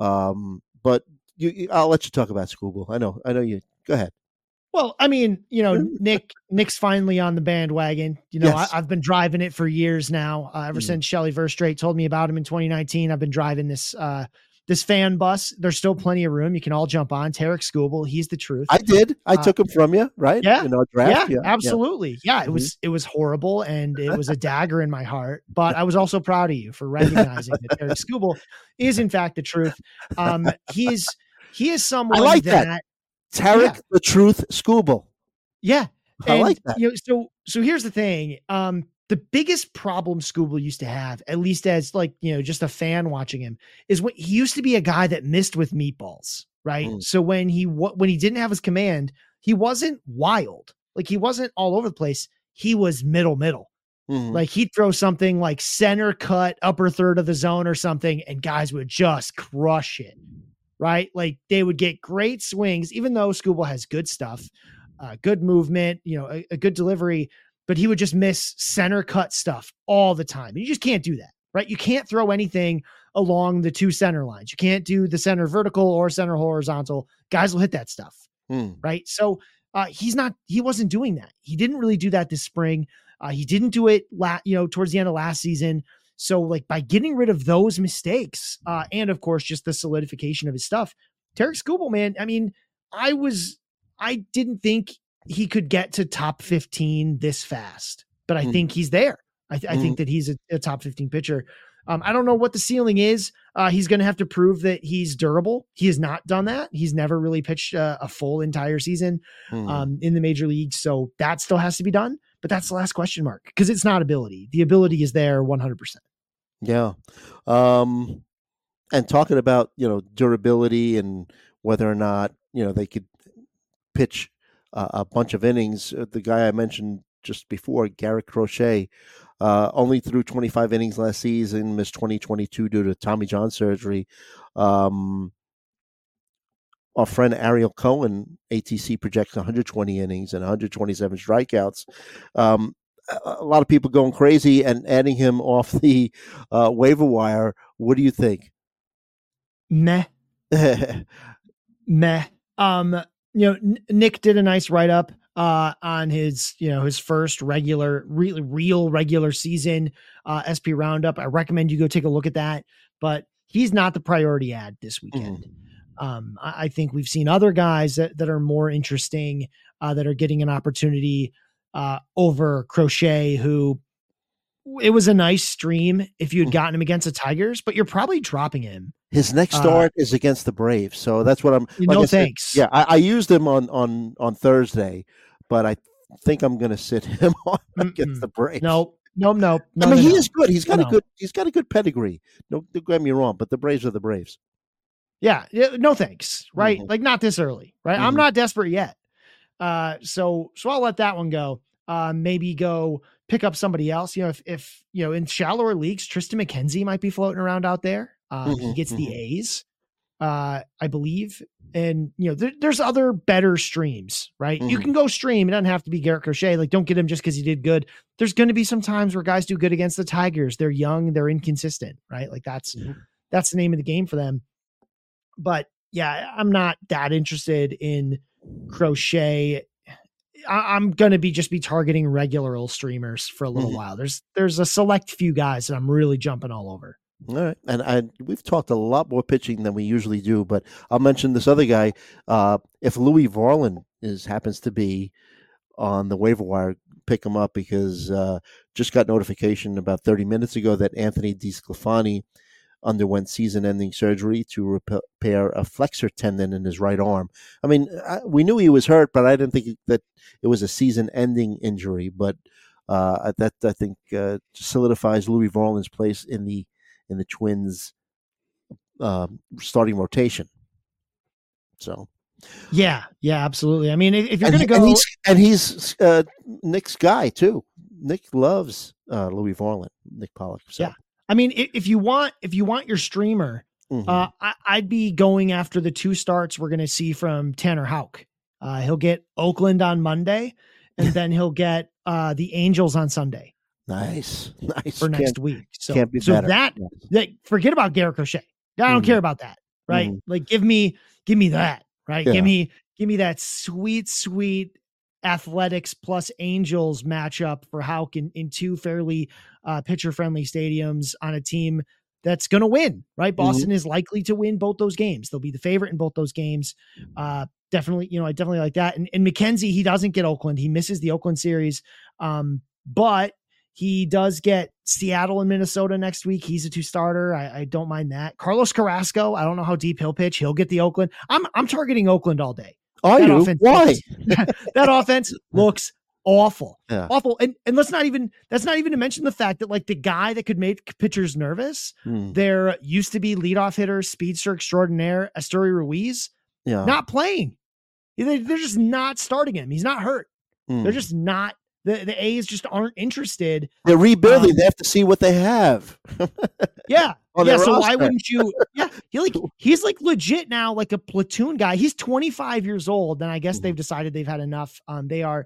Speaker 3: Um, but you, you- I'll let you talk about Skubal. I know, I know you. Go ahead.
Speaker 5: Well, I mean, you know, Nick, Nick's finally on the bandwagon. You know,
Speaker 3: Yes.
Speaker 5: I, I've been driving it for years now. Uh, ever
Speaker 3: Mhm.
Speaker 5: since Shelley Verstrate told me about him in twenty nineteen, I've been driving this, uh, this fan bus. There's still plenty of room. You can all jump on. Tarek Skubal, he's the truth.
Speaker 3: I did. I
Speaker 5: Uh,
Speaker 3: took him from you, right?
Speaker 5: yeah,
Speaker 3: In our draft.
Speaker 5: Yeah,
Speaker 3: Yeah,
Speaker 5: absolutely. Yeah, it
Speaker 3: Mhm.
Speaker 5: was it was horrible and it was a dagger in my heart. But I was also proud of you for recognizing that Tarek Skubal is in fact the truth. Um, he is he is someone
Speaker 3: like
Speaker 5: that,
Speaker 3: that. Tarek
Speaker 5: Yeah.
Speaker 3: the Truth Skubal.
Speaker 5: yeah.
Speaker 3: I
Speaker 5: And,
Speaker 3: like that.
Speaker 5: You know, so so here's the thing. Um, the biggest problem Skubal used to have, at least as like, you know, just a fan watching him, is when he used to be a guy that missed with meatballs, right?
Speaker 3: Mm.
Speaker 5: So when he wa- when he didn't have his command, he wasn't wild. Like he wasn't all over the place. He was middle middle.
Speaker 3: Mhm.
Speaker 5: Like he'd throw something like center cut, upper third of the zone or something, and guys would just crush it, right? Like they would get great swings, even though Skubal has good stuff, uh, good movement, you know, a, a good delivery. but he would just miss center cut stuff all the time. You just can't do that, right? You can't throw anything along the two center lines. You can't do the center vertical or center horizontal. Guys will hit that stuff,
Speaker 3: Hmm.
Speaker 5: right? So uh, he's not, he wasn't doing that. He didn't really do that this spring. Uh, he didn't do it, la- you know, towards the end of last season. So like by getting rid of those mistakes uh, and of course, just the solidification of his stuff, Tarik Skubal, man, I mean, I was, I didn't think he could get to top fifteen this fast, but I
Speaker 3: Mm.
Speaker 5: think he's there. I, th- I think that he's a, a top fifteen pitcher. Um, I don't know what the ceiling is. Uh, he's going to have to prove that he's durable. He has not done that. He's never really pitched a, a full entire season
Speaker 3: Mm.
Speaker 5: um, in the major leagues. So that still has to be done, but that's the last question mark because it's not ability. The ability is there one hundred percent.
Speaker 3: Yeah. Um, and talking about, you know, durability and whether or not, you know, they could pitch uh, a bunch of innings. uh, The guy I mentioned just before, Garrett Crochet, uh, only threw twenty-five innings last season, missed twenty twenty-two due to Tommy John surgery. Um, our friend Ariel Cohen, A T C projects one hundred twenty innings and one hundred twenty-seven strikeouts. Um, a a lot of people going crazy and adding him off the uh, waiver wire. What do you think?
Speaker 5: Meh. Meh. Um, you know, N- Nick did a nice write up uh, on his, you know, his first regular, real, real regular season uh, S P roundup. I recommend you go take a look at that, but he's not the priority ad this weekend. Um, I, I think we've seen other guys that, that are more interesting uh, that are getting an opportunity uh, over Crochet, who it was a nice stream if you had gotten him against the Tigers, but you're probably dropping him.
Speaker 3: His next
Speaker 5: Uh,
Speaker 3: start is against the Braves, so that's what I'm. Like
Speaker 5: no
Speaker 3: I said,
Speaker 5: thanks.
Speaker 3: yeah, I, I used him on on on Thursday, but I think I'm going to sit him on against the Braves.
Speaker 5: No, no, no, no.
Speaker 3: I mean,
Speaker 5: no,
Speaker 3: he
Speaker 5: no.
Speaker 3: is good. He's got
Speaker 5: No.
Speaker 3: a good. He's got a good pedigree. No, don't get me wrong, but the Braves are the Braves.
Speaker 5: Yeah, yeah, no thanks. Right,
Speaker 3: Mhm.
Speaker 5: like not this early. Right, I'm
Speaker 3: Mhm.
Speaker 5: not desperate yet. Uh, so so I'll let that one go. Uh, maybe go pick up somebody else. You know, if if you know in shallower leagues, Tristan McKenzie might be floating around out there. Um, He
Speaker 3: Mhm,
Speaker 5: gets the
Speaker 3: mhm.
Speaker 5: A's, uh, I believe, and you know there, there's other better streams. Right, you
Speaker 3: Mhm.
Speaker 5: can go stream. It doesn't have to be Garrett Crochet. Like, don't get him just because he did good. There's going to be some times where guys do good against the Tigers. They're young, they're inconsistent. Right, like that's
Speaker 3: Mhm.
Speaker 5: that's the name of the game for them. But yeah, I'm not that interested in Crochet. I, I'm going to be just be targeting regular old streamers for a little
Speaker 3: Mhm.
Speaker 5: while. There's there's a select few guys that I'm really jumping all over.
Speaker 3: All right, and I we've talked a lot more pitching than we usually do, but I'll mention this other guy. Uh, if Louis Varlin is happens to be on the waiver wire, pick him up because uh, just got notification about thirty minutes ago that Anthony DeSclafani underwent season-ending surgery to repair a flexor tendon in his right arm. I mean, I, we knew he was hurt, but I didn't think that it was a season-ending injury. But uh, that I think uh, solidifies Louis Varlin's place in the in the Twins' um, starting rotation. So,
Speaker 5: Yeah, yeah, absolutely. I mean, if if you're
Speaker 3: and,
Speaker 5: going to
Speaker 3: he-
Speaker 5: go,
Speaker 3: and he's and he's uh, Nick's guy too. Nick loves uh, Louis Varlin, Nick Pollock. So.
Speaker 5: yeah, I mean, if, if you want, if you want your streamer,
Speaker 3: Mhm.
Speaker 5: uh, I, I'd be going after the two starts we're going to see from Tanner Houck. Uh, he'll get Oakland on Monday, and then he'll get uh, the Angels on Sunday
Speaker 3: Nice, nice
Speaker 5: for next
Speaker 3: Can't-
Speaker 5: week. So,
Speaker 3: can't be
Speaker 5: so
Speaker 3: better.
Speaker 5: that,
Speaker 3: Yes.
Speaker 5: that forget about Garrett Crochet. I don't
Speaker 3: Mhm.
Speaker 5: care about that. Right.
Speaker 3: Mhm.
Speaker 5: Like, give me, give me that. Right.
Speaker 3: Yeah.
Speaker 5: Give me, give me that sweet, sweet Athletics plus Angels matchup for Houck in, in two fairly uh, pitcher friendly stadiums on a team that's going to win. Right. Boston is likely to win both those games. They'll be the favorite in both those games. Uh, definitely, you know, I definitely like that. And, and McKenzie, he doesn't get Oakland. He misses the Oakland series. Um, but he does get Seattle and Minnesota next week. He's a two starter. I, I don't mind that. Carlos Carrasco, I don't know how deep he'll pitch. He'll get the Oakland. I'm I'm targeting Oakland all day.
Speaker 3: Are
Speaker 5: That
Speaker 3: you?
Speaker 5: offense
Speaker 3: Why?
Speaker 5: looks- that offense looks awful.
Speaker 3: Yeah.
Speaker 5: Awful. And and let's not even that's not even to mention the fact that like the guy that could make pitchers nervous,
Speaker 3: Hmm.
Speaker 5: there used to be leadoff hitter, speedster extraordinaire, Asturi Ruiz,
Speaker 3: Yeah.
Speaker 5: not playing. They- They're just not starting him. He's not hurt.
Speaker 3: Hmm.
Speaker 5: They're just not. The, the A's just aren't interested.
Speaker 3: They're rebuilding.
Speaker 5: um,
Speaker 3: they have to see what they have.
Speaker 5: Yeah.
Speaker 3: On
Speaker 5: yeah.
Speaker 3: their
Speaker 5: So why
Speaker 3: roster.
Speaker 5: wouldn't you? Yeah. He like, he's like legit now, like a platoon guy. He's twenty-five years old. And I guess
Speaker 3: Mm-hmm.
Speaker 5: they've decided they've had enough. Um, they are,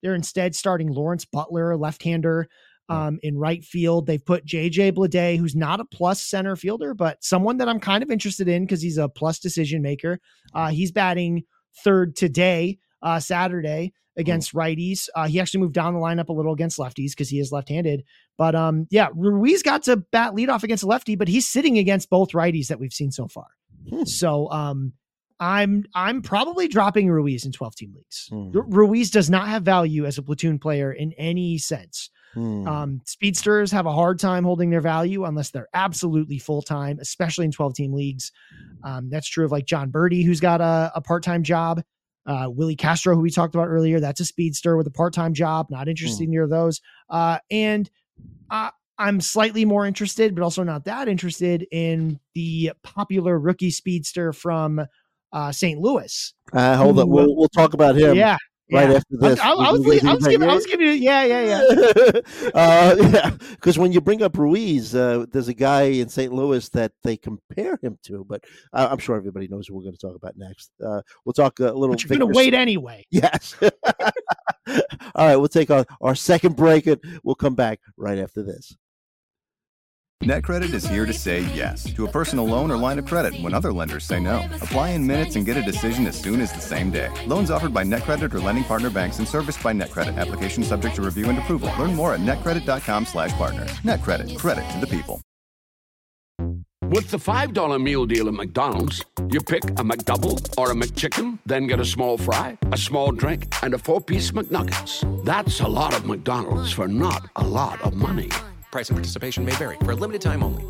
Speaker 5: They're instead starting Lawrence Butler, left-hander, um, in right field. They've put J J Bleday, who's not a plus center fielder, but someone that I'm kind of interested in because he's a plus decision maker. Uh, he's batting third today, uh, Saturday, against righties. Uh, he actually moved down the lineup a little against lefties because he is left-handed. But um, yeah, Ruiz got to bat leadoff against a lefty, but he's sitting against both righties that we've seen so far. Hmm. So um, I'm I'm probably dropping Ruiz in twelve-team leagues. Hmm. Ruiz does not have value as a platoon player in any sense. Hmm. Um, speedsters have a hard time holding their value unless they're absolutely full-time, especially in twelve-team leagues. Um, that's true of like John Birdie, who's got a, a part-time job. Uh, Willie Castro, who we talked about earlier, that's a speedster with a part-time job. Not interested mm. in either of those. Uh, and uh, I'm slightly more interested, but also not that interested in the popular rookie speedster from uh, Saint Louis.
Speaker 3: Uh, hold on. We'll, we'll talk about him.
Speaker 5: Yeah.
Speaker 3: Right
Speaker 5: yeah.
Speaker 3: after this,
Speaker 5: I, I, I was, I was giving, I was giving you, yeah, yeah, yeah,
Speaker 3: uh, yeah. Because when you bring up Ruiz, uh, there's a guy in Saint Louis that they compare him to, but uh, I'm sure everybody knows who we're going to talk about next. Uh, we'll talk a little.
Speaker 5: But you're going to wait anyway.
Speaker 3: Yes. All right, we'll take our, our second break, and we'll come back right after this.
Speaker 10: NetCredit is here to say yes to a personal loan or line of credit when other lenders say no. Apply in minutes and get a decision as soon as the same day. Loans offered by NetCredit or lending partner banks and serviced by NetCredit. Application subject to review and approval. Learn more at netcredit.com slash partners. NetCredit. Credit to the people.
Speaker 1: With the five dollar meal deal at McDonald's, you pick a McDouble or a McChicken, then get a small fry, a small drink, and a four-piece McNuggets. That's a lot of McDonald's for not a lot of money.
Speaker 2: Price and participation may vary. For a limited time only.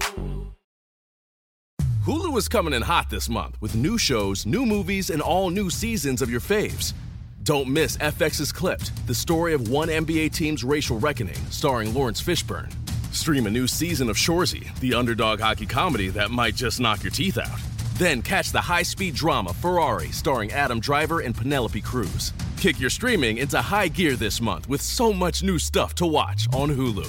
Speaker 9: Hulu is coming in hot this month with new shows, new movies, and all new seasons of your faves. Don't miss F X's Clipped, the story of one N B A team's racial reckoning, starring Lawrence Fishburne. Stream a new season of Shoresy, the underdog hockey comedy that might just knock your teeth out. Then catch the high-speed drama Ferrari, starring Adam Driver and Penelope Cruz. Kick your streaming into high gear this month with so much new stuff to watch on Hulu.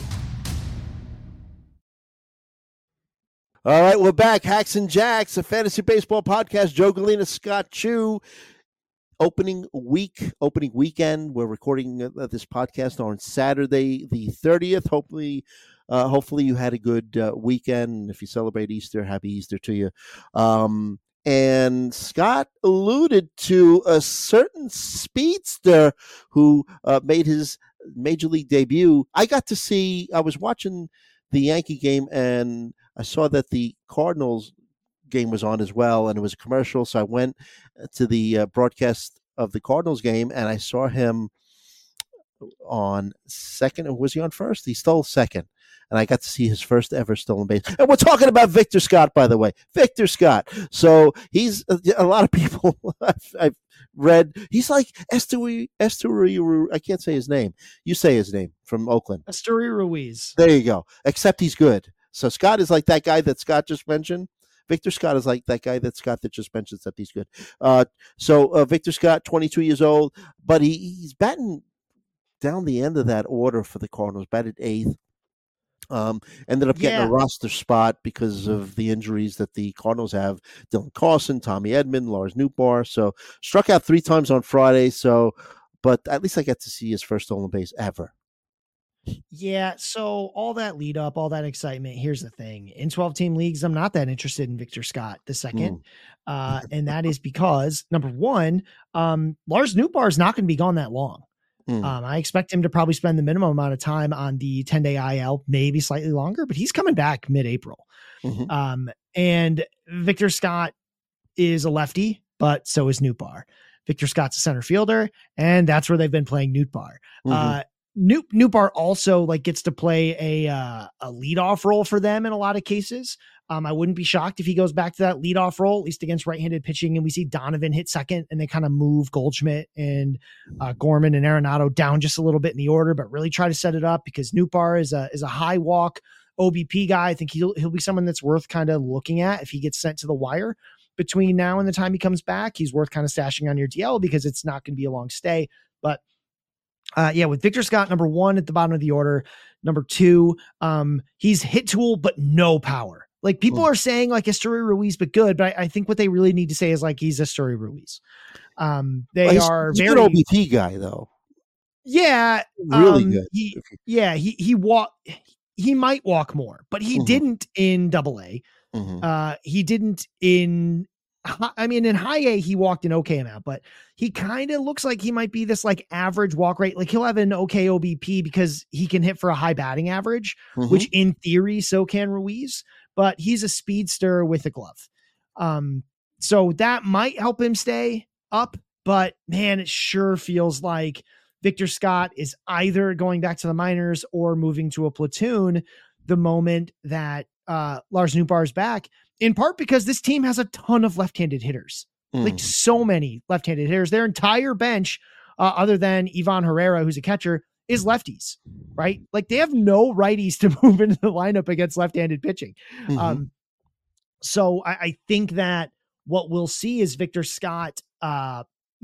Speaker 3: All right, we're back. Hacks and Jacks, a fantasy baseball podcast. Joe Galena, Scott Chu. Opening week, opening weekend. We're recording uh, this podcast on Saturday, the thirtieth. Hopefully, uh, hopefully you had a good uh, weekend. If you celebrate Easter, happy Easter to you. Um, and Scott alluded to a certain speedster who uh, made his major league debut. I got to see. I was watching the Yankee game and I saw that the Cardinals game was on as well, and it was a commercial. So I went to the uh, broadcast of the Cardinals game, and I saw him on second. Was he on first? He stole second, and I got to see his first ever stolen base. And we're talking about Victor Scott, by the way, Victor Scott. So he's a lot of people I've, I've read. He's like Esteury, Esteury. I can't say his name. You say his name from Oakland.
Speaker 5: Esteury Ruiz.
Speaker 3: There you go. Except he's good. So Scott is like that guy that Scott just mentioned. Victor Scott is like that guy that Scott that just mentioned, except he's good. Uh, so uh, Victor Scott, twenty-two years old, but he, he's batting down the end of that order for the Cardinals, batted eighth. Um, ended up getting yeah. a roster spot because of the injuries that the Cardinals have. Dylan Carlson, Tommy Edman, Lars Nootbaar. So struck out three times on Friday. So, but at least I got to see his first stolen base ever.
Speaker 5: Yeah, so all that lead up, all that excitement. Here's the thing. In twelve-team leagues, I'm not that interested in Victor Scott the second. Mm. Uh, and that is because, number one, um, Lars Nootbaar is not going to be gone that long. Mm. Um, I expect him to probably spend the minimum amount of time on the ten-day I L, maybe slightly longer, but he's coming back mid-April. Mm-hmm. Um, and Victor Scott is a lefty, but so is Nootbaar. Victor Scott's a center fielder, and that's where they've been playing Nootbaar. Mm-hmm. Uh, Noot Nootbaar also like gets to play a uh, a leadoff role for them in a lot of cases. Um, I wouldn't be shocked if he goes back to that leadoff role, at least against right-handed pitching, and we see Donovan hit second, and they kind of move Goldschmidt and uh, Gorman and Arenado down just a little bit in the order, but really try to set it up because Nootbaar is a is a high walk O B P guy. I think he'll he'll be someone that's worth kind of looking at if he gets sent to the wire between now and the time he comes back. He's worth kind of stashing on your D L because it's not going to be a long stay, but. Uh, yeah, with Victor Scott, number one at the bottom of the order. Number two, um, he's hit tool, but no power. Like people mm. are saying like Esteury Ruiz, but good. But I, I think what they really need to say is like he's Esteury Ruiz. Um, they
Speaker 3: well, he's,
Speaker 5: are
Speaker 3: he's
Speaker 5: very
Speaker 3: a good O B P guy though.
Speaker 5: Yeah,
Speaker 3: Really
Speaker 5: um,
Speaker 3: good.
Speaker 5: He, yeah, he he walk. He might walk more, but he
Speaker 3: Mhm.
Speaker 5: didn't in Double A.
Speaker 3: Mhm.
Speaker 5: Uh, he didn't in. hi- I mean, in High A, he walked an okay amount, but he kind of looks like he might be this like average walk rate. Like he'll have an okay O B P because he can hit for a high batting average,
Speaker 3: Mhm.
Speaker 5: which in theory so can Ruiz. But he's a speedster with a glove, um, so that might help him stay up. But man, it sure feels like Victor Scott is either going back to the minors or moving to a platoon the moment that uh, Lars Nootbaar is back, in part because this team has a ton of left-handed hitters, like
Speaker 3: Mm.
Speaker 5: so many left-handed hitters. Their entire bench, uh, other than Ivan Herrera, who's a catcher, is lefties, right? Like they have no righties to move into the lineup against left-handed pitching.
Speaker 3: Mhm.
Speaker 5: Um, so I, I think that what we'll see is Victor Scott uh,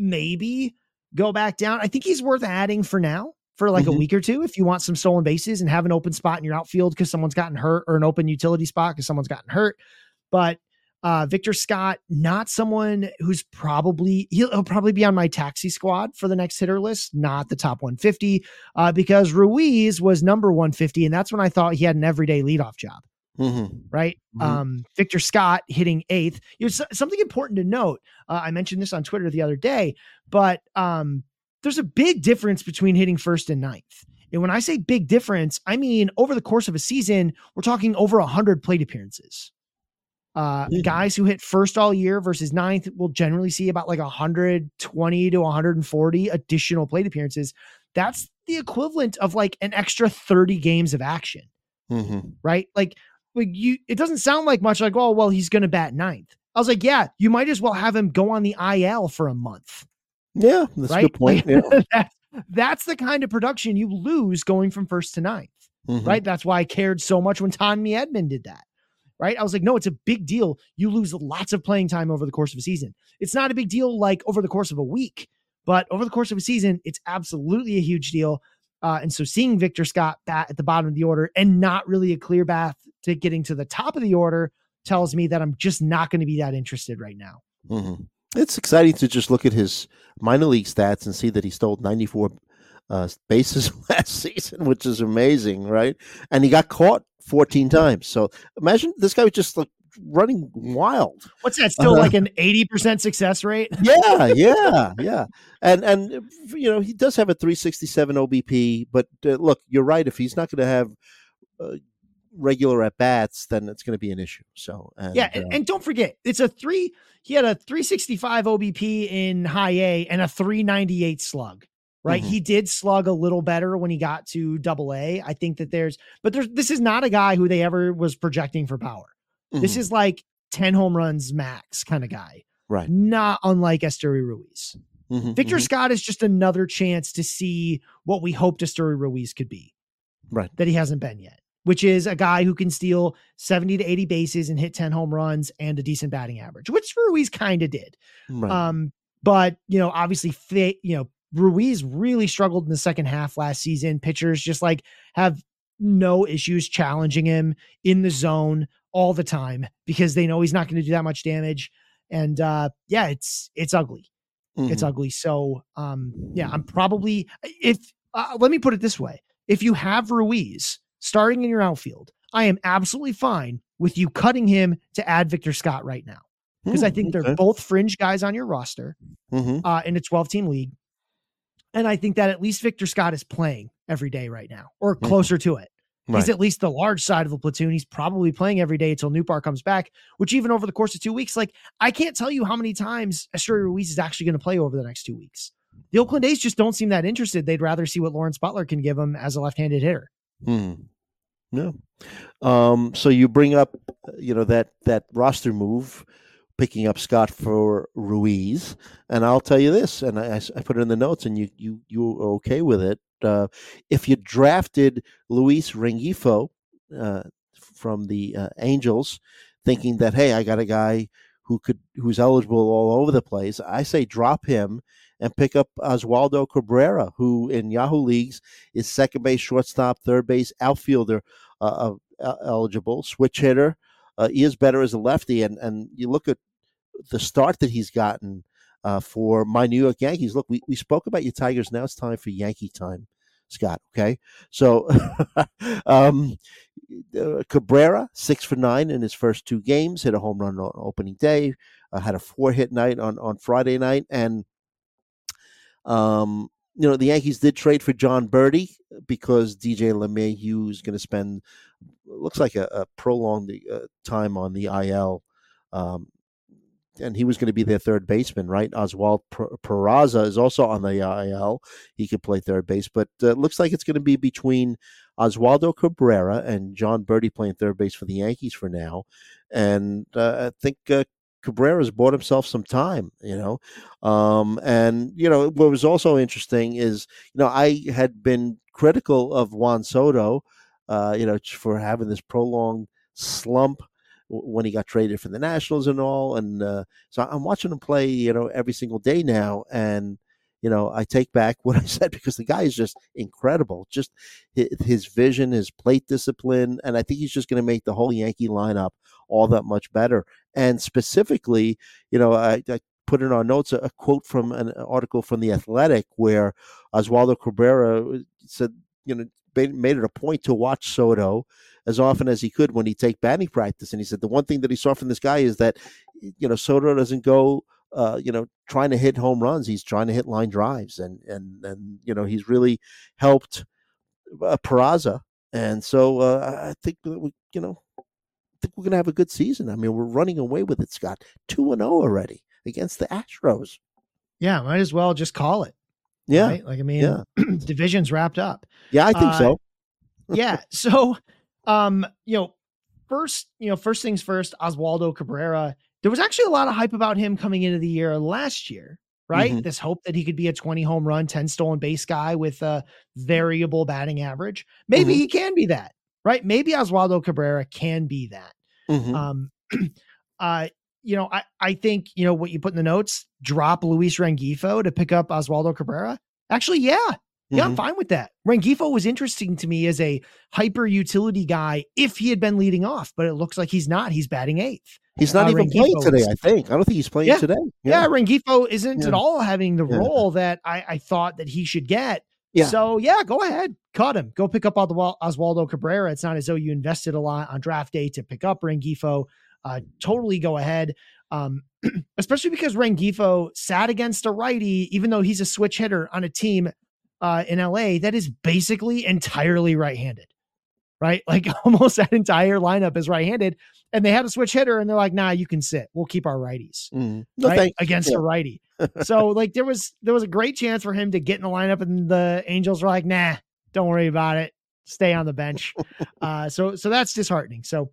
Speaker 5: maybe go back down. I think he's worth adding for now for like a
Speaker 3: Mhm.
Speaker 5: week or two if you want some stolen bases and have an open spot in your outfield because someone's gotten hurt, or an open utility spot because someone's gotten hurt. But uh, Victor Scott, not someone who's probably, he'll, he'll probably be on my taxi squad for the next hitter list, not the top one fifty, uh, because Ruiz was number one fifty. And that's when I thought he had an everyday leadoff job.
Speaker 3: Mhm.
Speaker 5: Right.
Speaker 3: Mhm.
Speaker 5: Um, Victor Scott hitting eighth. You know, so- something important to note. Uh, I mentioned this on Twitter the other day, but um, there's a big difference between hitting first and ninth. And when I say big difference, I mean, over the course of a season, we're talking over a hundred plate appearances. Uh,
Speaker 3: Yeah.
Speaker 5: Guys who hit first all year versus ninth will generally see about like one hundred twenty to one hundred forty additional plate appearances. That's the equivalent of like an extra thirty games of action,
Speaker 3: Mhm.
Speaker 5: right? Like, like you, it doesn't sound like much like, oh, well, he's going to bat ninth. I was like, yeah, you might as well have him go on the I L for a month.
Speaker 3: Yeah, that's a
Speaker 5: Right?
Speaker 3: good point.
Speaker 5: Like,
Speaker 3: Yeah.
Speaker 5: that- that's the kind of production you lose going from first to ninth,
Speaker 3: Mhm.
Speaker 5: right? That's why I cared so much when Tommy Edman did that, right? I was like, no, it's a big deal. You lose lots of playing time over the course of a season. It's not a big deal like over the course of a week, but over the course of a season, it's absolutely a huge deal. Uh, and so seeing Victor Scott bat at the bottom of the order and not really a clear path to getting to the top of the order tells me that I'm just not going to be that interested right now.
Speaker 3: Mhm. It's exciting to just look at his minor league stats and see that he stole ninety-four uh, bases last season, which is amazing, right? And he got caught fourteen times. So imagine this guy was just like running wild.
Speaker 5: What's that? Still
Speaker 3: Uh,
Speaker 5: like an eighty percent success rate?
Speaker 3: Yeah, yeah, yeah. And and you know he does have a three sixty-seven O B P, but uh, look, you're right. If he's not going to have uh, regular at bats, then it's going to be an issue. So and,
Speaker 5: Yeah, and,
Speaker 3: uh,
Speaker 5: and don't forget, it's a three. He had a three sixty-five O B P in High A and a three ninety-eight slug. Right,
Speaker 3: Mhm.
Speaker 5: he did slug a little better when he got to Double A. I think that there's, but there's. This is not a guy who they ever was projecting for power. This
Speaker 3: Mhm.
Speaker 5: is like ten home runs max kind of guy.
Speaker 3: right.
Speaker 5: Not unlike Esteury Ruiz.
Speaker 3: Mhm,
Speaker 5: Victor
Speaker 3: mhm.
Speaker 5: Scott is just another chance to see what we hoped Esteury Ruiz could be,
Speaker 3: Right.
Speaker 5: that he hasn't been yet, which is a guy who can steal seventy to eighty bases and hit ten home runs and a decent batting average, which Ruiz kind of did.
Speaker 3: Right.
Speaker 5: Um, but you know, obviously, fa- you know, Ruiz really struggled in the second half last season. Pitchers just like have no issues challenging him in the zone all the time because they know he's not going to do that much damage. And uh, yeah, it's it's ugly. It's
Speaker 3: Mhm.
Speaker 5: ugly. So um, yeah, I'm probably if uh, let me put it this way: if you have Ruiz starting in your outfield, I am absolutely fine with you cutting him to add Victor Scott right now because I
Speaker 3: Hmm,
Speaker 5: think
Speaker 3: okay.
Speaker 5: they're both fringe guys on your roster
Speaker 3: Mhm.
Speaker 5: uh, in a twelve team league. And I think that at least Victor Scott is playing every day right now, or
Speaker 3: Mhm.
Speaker 5: closer to it. He's
Speaker 3: Right.
Speaker 5: at least the large side of the platoon. He's probably playing every day until Nootbaar comes back, which even over the course of two weeks, like I can't tell you how many times Esteury Ruiz is actually going to play over the next two weeks. The Oakland A's just don't seem that interested. They'd rather see what Lawrence Butler can give them as a left-handed hitter.
Speaker 3: Hmm. No. Um, so you bring up, uh, you know, that that roster move, picking up Scott for Ruiz, and I'll tell you this, and I, I s- I put it in the notes, and you you you are okay with it. Uh, if you drafted Luis Rengifo uh, from the uh, Angels, thinking that hey, I got a guy who could who's eligible all over the place, I say drop him and pick up Oswaldo Cabrera, who in Yahoo leagues is second base, shortstop, third base, outfielder uh, uh, eligible, switch hitter. Uh, he is better as a lefty, and and you look at the start that he's gotten uh, for my New York Yankees. Look, we, we spoke about your Tigers. Now it's time for Yankee time, Scott. Okay. So um, uh, Cabrera, six for nine in his first two games, hit a home run on opening day, uh, had a four hit night on, on Friday night. And, um, you know, the Yankees did trade for John Birdie because D J LeMahieu is going to spend, looks like a, a prolonged uh, time on the I L. Um, and he was going to be their third baseman, right? Oswald Peraza is also on the I L. He could play third base, but uh, it looks like it's going to be between Oswaldo Cabrera and John Birdie playing third base for the Yankees for now. And uh, I think uh, Cabrera's bought himself some time, you know. Um, and, you know, what was also interesting is, you know, I had been critical of Juan Soto, uh, you know, for having this prolonged slump when he got traded for the Nationals and all. And uh, so I'm watching him play, you know, every single day now. And, you know, I take back what I said because the guy is just incredible. Just his vision, his plate discipline. And I think he's just going to make the whole Yankee lineup all that much better. And specifically, you know, I, I put in our notes a, a quote from an article from The Athletic where Oswaldo Cabrera said, you know, made it a point to watch Soto as often as he could when he take batting practice. And he said the one thing that he saw from this guy is that, you know, Soto doesn't go, uh, you know, trying to hit home runs. He's trying to hit line drives. And, and, and you know, he's really helped uh, Peraza. And so uh, I think that we, you know, I think we're going to have a good season. I mean, we're running away with it, Scott. two and oh already against the Astros.
Speaker 5: Yeah, might as well just call it.
Speaker 3: Yeah.
Speaker 5: Right? Like, I mean,
Speaker 3: yeah.
Speaker 5: the division's wrapped up.
Speaker 3: Yeah, I think
Speaker 5: uh,
Speaker 3: so.
Speaker 5: yeah. So, um, you know, first, you know, first things first, Oswaldo Cabrera, there was actually a lot of hype about him coming into the year last year, right? Mm-hmm. This hope that he could be a twenty home run, ten stolen base guy with a variable batting average. Maybe mm-hmm. he can be that, right? Maybe Oswaldo Cabrera can be that.
Speaker 3: Mm-hmm.
Speaker 5: Um, uh, you know, I, I think, you know, what you put in the notes, drop Luis Rengifo to pick up Oswaldo Cabrera. Actually, yeah. Yeah, mm-hmm. I'm fine with that. Rengifo was interesting to me as a hyper utility guy if he had been leading off, but it looks like he's not. He's batting eighth.
Speaker 3: He's not uh, even Rengifo playing today, is, I think. I don't think he's playing
Speaker 5: yeah,
Speaker 3: today.
Speaker 5: Yeah, yeah Rengifo isn't yeah. at all having the
Speaker 3: yeah.
Speaker 5: role that I, I thought that he should get.
Speaker 3: Yeah.
Speaker 5: So, yeah, go ahead. Cut him. Go pick up Oswaldo Cabrera. It's not as though you invested a lot on draft day to pick up Rengifo. Uh, totally go ahead. Um, especially because Rengifo sat against a righty, even though he's a switch hitter on a team uh, in L A that is basically entirely right-handed, right? Like almost that entire lineup is right-handed, and they had a switch hitter, and they're like, "Nah, you can sit. We'll keep our righties
Speaker 3: mm. no,
Speaker 5: right against yeah. a righty." So, like, there was there was a great chance for him to get in the lineup, and the Angels were like, "Nah, don't worry about it. Stay on the bench." uh, so, so that's disheartening. So.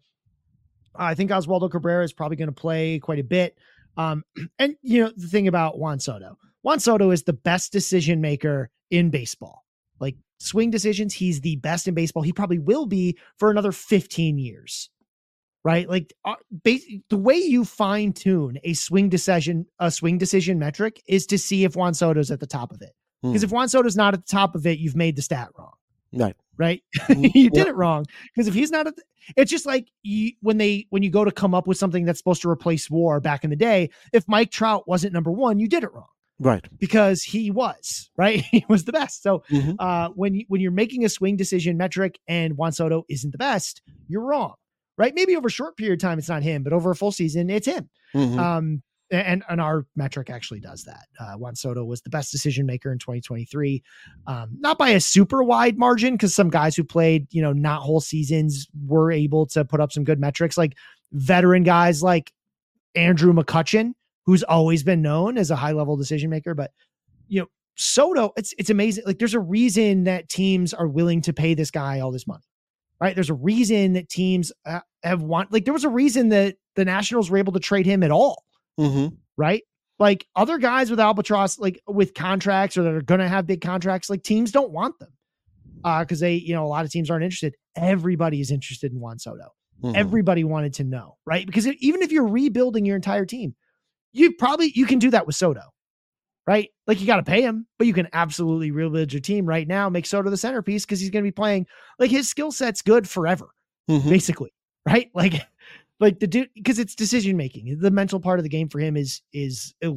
Speaker 5: I think Oswaldo Cabrera is probably going to play quite a bit. Um, and, you know, the thing about Juan Soto, Juan Soto is the best decision maker in baseball. Like swing decisions, he's the best in baseball. He probably will be for another fifteen years, right? Like uh, bas- the way you fine tune a swing decision, a swing decision metric is to see if Juan Soto's at the top of it. Because hmm. if Juan Soto's not at the top of it, you've made the stat wrong.
Speaker 3: Right.
Speaker 5: Right. you did it wrong. Because if he's not, at the, it's just like you, when they, when you go to come up with something that's supposed to replace WAR back in the day, if Mike Trout wasn't number one, you did it wrong.
Speaker 3: Right.
Speaker 5: Because he was, right. He was the best. So
Speaker 3: mm-hmm.
Speaker 5: uh, when you, when you're making a swing decision metric and Juan Soto isn't the best, you're wrong. Right. Maybe over a short period of time, it's not him, but over a full season, it's him.
Speaker 3: Mm-hmm.
Speaker 5: Um, And, and our metric actually does that. Uh, Juan Soto was the best decision maker in twenty twenty-three, um, not by a super wide margin, because some guys who played, you know, not whole seasons were able to put up some good metrics, like veteran guys like Andrew McCutchen, who's always been known as a high level decision maker. But, you know, Soto, it's it's amazing. Like there's a reason that teams are willing to pay this guy all this money, right? There's a reason that teams uh, have want like there was a reason that the Nationals were able to trade him at all.
Speaker 3: Mm-hmm.
Speaker 5: Right? Like other guys with Albatross, like with contracts or that are going to have big contracts, like teams don't want them uh, because they, you know, a lot of teams aren't interested. Everybody is interested in Juan Soto. Mm-hmm. Everybody wanted to know, right? Because it, even if you're rebuilding your entire team, you probably, you can do that with Soto, right? Like you got to pay him, but you can absolutely rebuild your team right now, make Soto the centerpiece because he's going to be playing like his skill set's good forever,
Speaker 3: mm-hmm.
Speaker 5: basically, right? Like, Like the dude, because it's decision making. The mental part of the game for him is is elite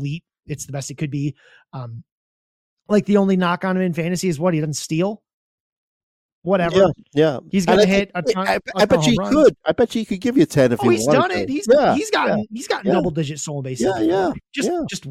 Speaker 5: it's the best it could be. Um, like the only knock on him in fantasy is what he doesn't steal. Whatever.
Speaker 3: Yeah, yeah.
Speaker 5: He's gonna
Speaker 3: I,
Speaker 5: hit a ton.
Speaker 3: I, I,
Speaker 5: a
Speaker 3: I bet
Speaker 5: ton
Speaker 3: you
Speaker 5: home
Speaker 3: he
Speaker 5: runs.
Speaker 3: could. I bet you he could give you ten if
Speaker 5: Oh,
Speaker 3: he
Speaker 5: he's
Speaker 3: wanted
Speaker 5: done
Speaker 3: to.
Speaker 5: it. He's
Speaker 3: yeah,
Speaker 5: he's gotten
Speaker 3: yeah,
Speaker 5: he's gotten
Speaker 3: yeah.
Speaker 5: double digit stolen bases.
Speaker 3: Yeah, yeah,
Speaker 5: before. Just
Speaker 3: yeah.
Speaker 5: just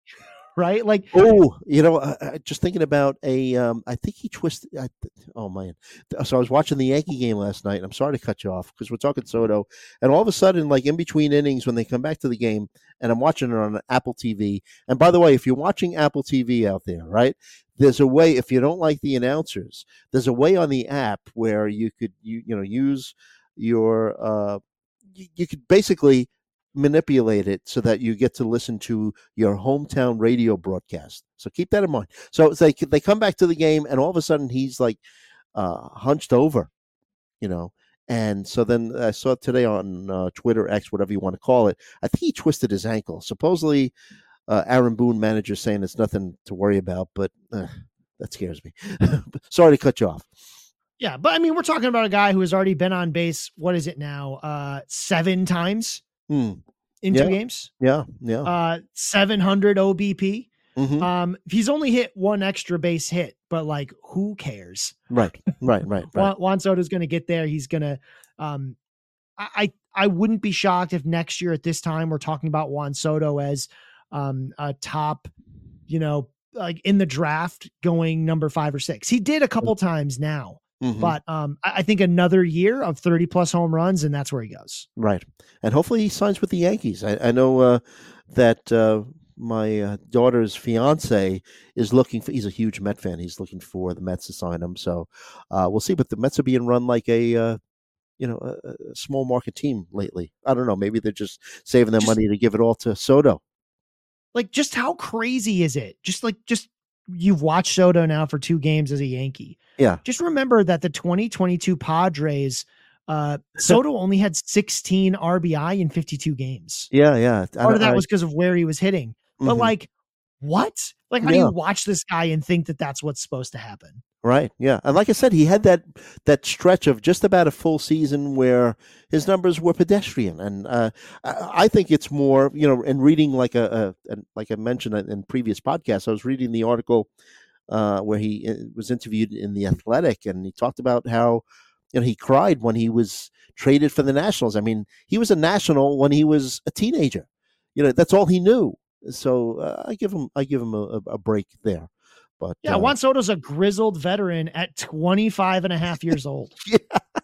Speaker 5: right. Like
Speaker 3: oh, you know, uh, uh, just thinking about a. Um, I think he twisted. I, oh man! So I was watching the Yankee game last night. And I'm sorry to cut you off because we're talking Soto, and all of a sudden, like in between innings, when they come back to the game, and I'm watching it on Apple T V. And by the way, if you're watching Apple T V out there, right? There's a way, if you don't like the announcers, there's a way on the app where you could you you know use your uh you, you could basically manipulate it so that you get to listen to your hometown radio broadcast. So keep that in mind. So it's like they come back to the game and all of a sudden he's like uh hunched over, you know. And so then I saw today on uh, Twitter, X, whatever you want to call it, I think he twisted his ankle. Supposedly Uh, Aaron Boone, manager, saying it's nothing to worry about, but uh, that scares me. Sorry to cut you off.
Speaker 5: yeah, but I mean, we're talking about a guy who has already been on base. What is it now? Uh, seven times
Speaker 3: Hmm.
Speaker 5: in
Speaker 3: Yeah.
Speaker 5: two games.
Speaker 3: Yeah, yeah.
Speaker 5: Uh, seven hundred O B P.
Speaker 3: Mhm.
Speaker 5: Um, he's only hit one extra base hit, but like, who cares?
Speaker 3: Right, right, right, right.
Speaker 5: Juan, Juan Soto's going to get there. He's going to. Um, I, I I wouldn't be shocked if next year at this time we're talking about Juan Soto as um, a top, you know, like in the draft going number five or six. He did a couple times now,
Speaker 3: Mhm.
Speaker 5: but um, I, I think another year of thirty plus home runs, and that's where he goes.
Speaker 3: Right. And hopefully he signs with the Yankees. I, I know uh, that uh, my uh, daughter's fiance is looking for, he's a huge Met fan. He's looking for the Mets to sign him. So uh, we'll see. But the Mets are being run like a, uh, you know, a, a small market team lately. I don't know. Maybe they're just saving their
Speaker 5: Just-
Speaker 3: money to give it all to Soto.
Speaker 5: Like, just how crazy is it? Just like, just you've watched Soto now for two games as a Yankee.
Speaker 3: Yeah.
Speaker 5: Just remember that the twenty twenty-two Padres, uh, Soto only had sixteen R B I in fifty-two games.
Speaker 3: Yeah, yeah. I-
Speaker 5: Part of that
Speaker 3: I-
Speaker 5: was because of where he was hitting. But
Speaker 3: Mhm.
Speaker 5: like, what? Like, how do
Speaker 3: Yeah.
Speaker 5: you watch this guy and think that that's what's supposed to happen?
Speaker 3: Right. Yeah. And like I said, he had that that stretch of just about a full season where his numbers were pedestrian. And uh, I, I think it's more, you know, and reading like a, a, a like I mentioned in previous podcasts, I was reading the article uh, where he uh, was interviewed in The Athletic, and he talked about how, you know, he cried when he was traded for the Nationals. I mean, he was a National when he was a teenager. You know, that's all he knew. So uh, I give him I give him a, a break there. But
Speaker 5: Yeah,
Speaker 3: uh,
Speaker 5: Juan Soto's a grizzled veteran at twenty-five and a half years old.
Speaker 3: yeah,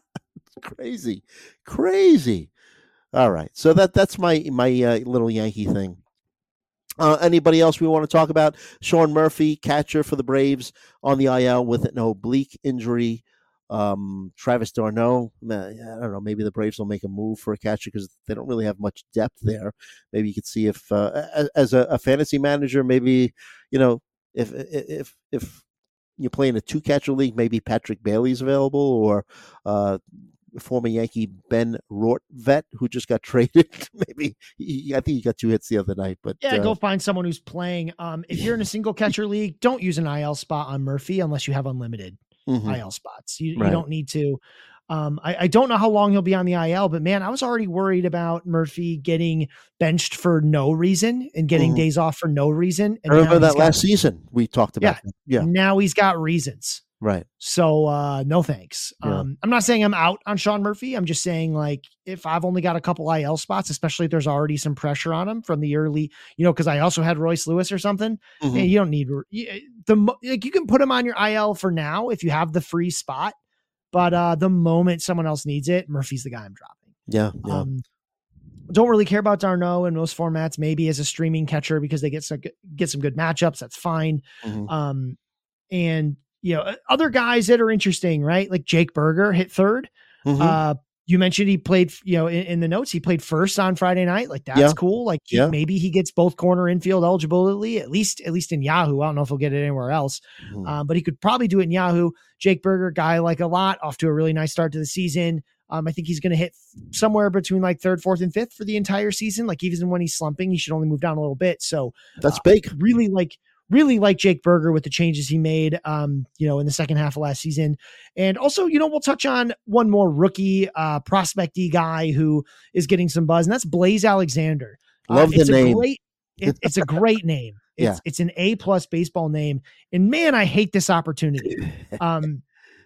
Speaker 3: crazy, crazy. All right, so that that's my my uh, little Yankee thing. Uh, anybody else we want to talk about? Sean Murphy, catcher for the Braves, on the I L with an oblique injury. Um, Travis d'Arnaud, I don't know. Maybe the Braves will make a move for a catcher because they don't really have much depth there. Maybe you could see if, uh, as a, a fantasy manager, maybe you know. If if if you're playing a two catcher league, maybe Patrick Bailey's available, or uh, former Yankee Ben Rortvedt, who just got traded. Maybe he, I think he got two hits the other night. But
Speaker 5: Yeah,
Speaker 3: uh,
Speaker 5: go find someone who's playing. Um, if you're in a single catcher league, don't use an I L spot on Murphy unless you have unlimited
Speaker 3: mhm.
Speaker 5: I L spots. You,
Speaker 3: Right.
Speaker 5: you don't need to. Um, I, I don't know how long he'll be on the I L, but man, I was already worried about Murphy getting benched for no reason and getting
Speaker 3: Mhm.
Speaker 5: days off for no reason.
Speaker 3: I
Speaker 5: And
Speaker 3: remember
Speaker 5: now
Speaker 3: that
Speaker 5: he's got-
Speaker 3: last season we talked about.
Speaker 5: Yeah.
Speaker 3: that. Yeah,
Speaker 5: Now he's got reasons.
Speaker 3: right.
Speaker 5: So uh, no thanks.
Speaker 3: Yeah.
Speaker 5: Um, I'm not saying I'm out on Sean Murphy. I'm just saying, like, if I've only got a couple I L spots, especially if there's already some pressure on him from the early, you know, because I also had Royce Lewis or something.
Speaker 3: Mhm.
Speaker 5: Man, you don't need you- the mo- like you can put him on your I L for now if you have the free spot, but uh, the moment someone else needs it, Murphy's the guy I'm dropping.
Speaker 3: Yeah, yeah.
Speaker 5: Um, don't really care about d'Arnaud in most formats, maybe as a streaming catcher because they get some get some good matchups. That's fine.
Speaker 3: Mhm.
Speaker 5: Um, and you know, other guys that are interesting, right? Like Jake Berger hit third.
Speaker 3: Mhm.
Speaker 5: Uh, you mentioned he played, you know, in, in the notes, he played first on Friday night. Like that's
Speaker 3: Yeah.
Speaker 5: cool. Like he-
Speaker 3: Yeah.
Speaker 5: maybe he gets both corner infield eligibility, at least, at least in Yahoo. I don't know if he'll get it anywhere else,
Speaker 3: Mhm.
Speaker 5: um, but he could probably do it in Yahoo. Jake Berger, guy I like a lot, off to a really nice start to the season. Um, I think he's going to hit somewhere between like third, fourth, and fifth for the entire season. Like even when he's slumping, he should only move down a little bit. So
Speaker 3: That's
Speaker 5: uh,
Speaker 3: big.
Speaker 5: Really like, really like Jake Berger with the changes he made, um, you know, in the second half of last season. And also, you know, we'll touch on one more rookie, uh, prospecty guy who is getting some buzz, and that's Blaze Alexander. Uh,
Speaker 3: Love the
Speaker 5: it's a
Speaker 3: name.
Speaker 5: great, it, it's a great name. It's
Speaker 3: Yeah.
Speaker 5: it's an A plus baseball name. And man, I hate this opportunity. Um,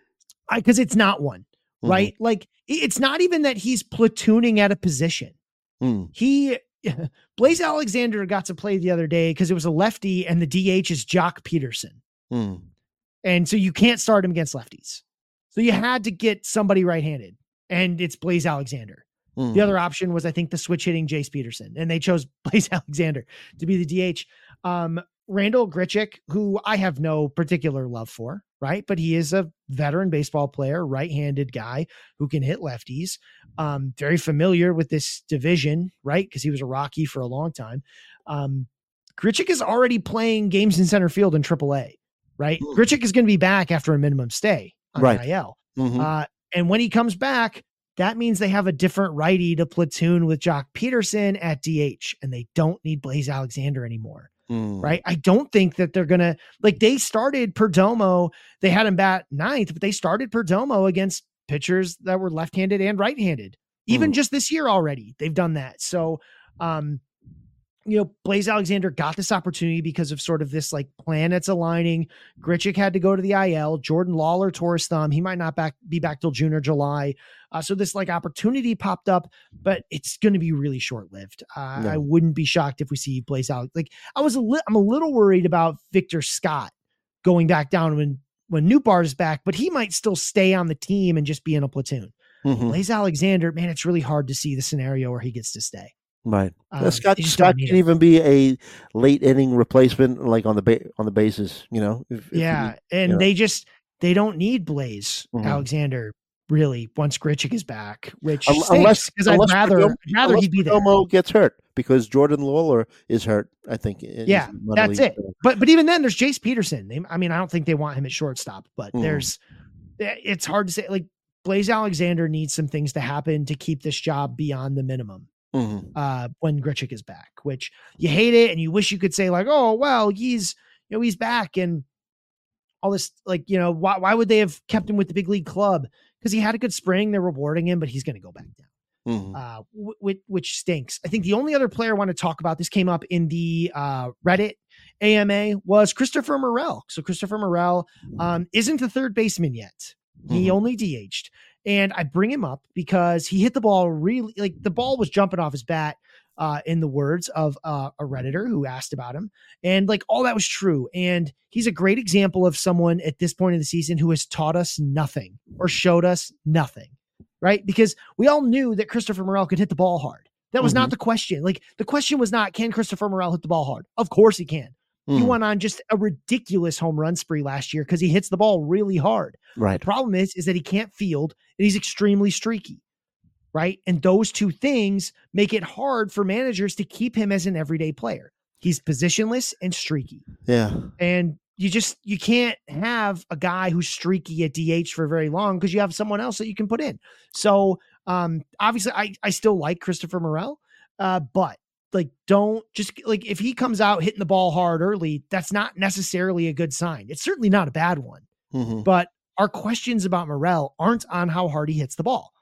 Speaker 5: I because it's not one, right? Mm-hmm. Like it's not even that he's platooning at a position. Mm. He Blaze Alexander got to play the other day because it was a lefty and the D H is Jock Peterson. Mm. And so you can't start him against lefties. So you had to get somebody right-handed, and it's Blaze Alexander. Mm. The other option was, I think, the switch hitting Jace Peterson, and they chose Blaze Alexander to be the D H. Um, Randall Grichuk, who I have no particular love for, right? But he is a veteran baseball player, right-handed guy who can hit lefties. Um, very familiar with this division, right? Because he was a Rocky for a long time. Um, Grichuk is already playing games in center field in triple A, right? Mm. Grichuk is going to be back after a minimum stay on
Speaker 3: right.
Speaker 5: I L.
Speaker 3: Mm-hmm.
Speaker 5: Uh, and when he comes back, that means they have a different righty to platoon with Jock Peterson at D H, and they don't need Blaze Alexander anymore. Mm. Right. I don't think that they're going to, like, they started Perdomo. They had him bat ninth, but they started Perdomo against pitchers that were left-handed and right-handed. Even mm. just this year already, they've done that. So, um, you know, Blaze Alexander got this opportunity because of sort of this like planets aligning. Grichuk had to go to the I L. Jordan Lawler tore his thumb. He might not back be back till June or July. Uh, so this like opportunity popped up, but it's going to be really short lived. Uh, no. I wouldn't be shocked if we see Blaze Alex. Like I was a li- I'm a little worried about Victor Scott going back down when when Nootbaar is back, but he might still stay on the team and just be in a platoon. Mm-hmm. Blaze Alexander, man, it's really hard to see the scenario where he gets to stay.
Speaker 3: Right.
Speaker 5: Um,
Speaker 3: Scott Scott can even be a late inning replacement, like on the ba- on the bases, you know. If,
Speaker 5: yeah,
Speaker 3: if you,
Speaker 5: and
Speaker 3: you know.
Speaker 5: they just they don't need Blaze
Speaker 3: mm-hmm.
Speaker 5: Alexander really once Grichuk is back, which
Speaker 3: um, unless
Speaker 5: because I'd rather
Speaker 3: Perdomo,
Speaker 5: I'd rather he'd be there.
Speaker 3: Perdomo gets hurt because Jordan Lawler is hurt. I think.
Speaker 5: Yeah, that's it. Hurt. But but even then, there's Jace Peterson. They, I mean, I don't think they want him at shortstop, but mm-hmm. there's it's hard to say. Like Blaze Alexander needs some things to happen to keep this job beyond the minimum. Mm-hmm. Uh, when Grichuk is back, which you hate it and you wish you could say like, oh, well, he's, you know, he's back and all this, like, you know, why, why would they have kept him with the big league club? Because he had a good spring. They're rewarding him, but he's going to go back down, mm-hmm. uh, w- which stinks. I think the only other player I want to talk about, this came up in the uh, Reddit A M A, was Christopher Morel. So Christopher Morel um, isn't the third baseman yet. He mm-hmm. only D H'd. And I bring him up because he hit the ball really, like the ball was jumping off his bat, uh, in the words of uh, a Redditor who asked about him. And like all that was true. And he's a great example of someone at this point of the season who has taught us nothing or showed us nothing, right? Because we all knew that Christopher Morel could hit the ball hard. That was mm-hmm. not the question. Like the question was not, can Christopher Morel hit the ball hard? Of course he can. Mm. He went on just a ridiculous home run spree last year because he hits the ball really hard.
Speaker 3: Right.
Speaker 5: The problem is, is that he can't field and he's extremely streaky. Right. And those two things make it hard for managers to keep him as an everyday player. He's positionless and streaky.
Speaker 3: Yeah.
Speaker 5: And you just, you can't have a guy who's streaky at D H for very long because you have someone else that you can put in. So um, obviously I, I still like Christopher Morel, uh, but like, don't just like, if he comes out hitting the ball hard early, that's not necessarily a good sign. It's certainly not a bad one, mm-hmm. but our questions about Morel aren't on how hard he hits the ball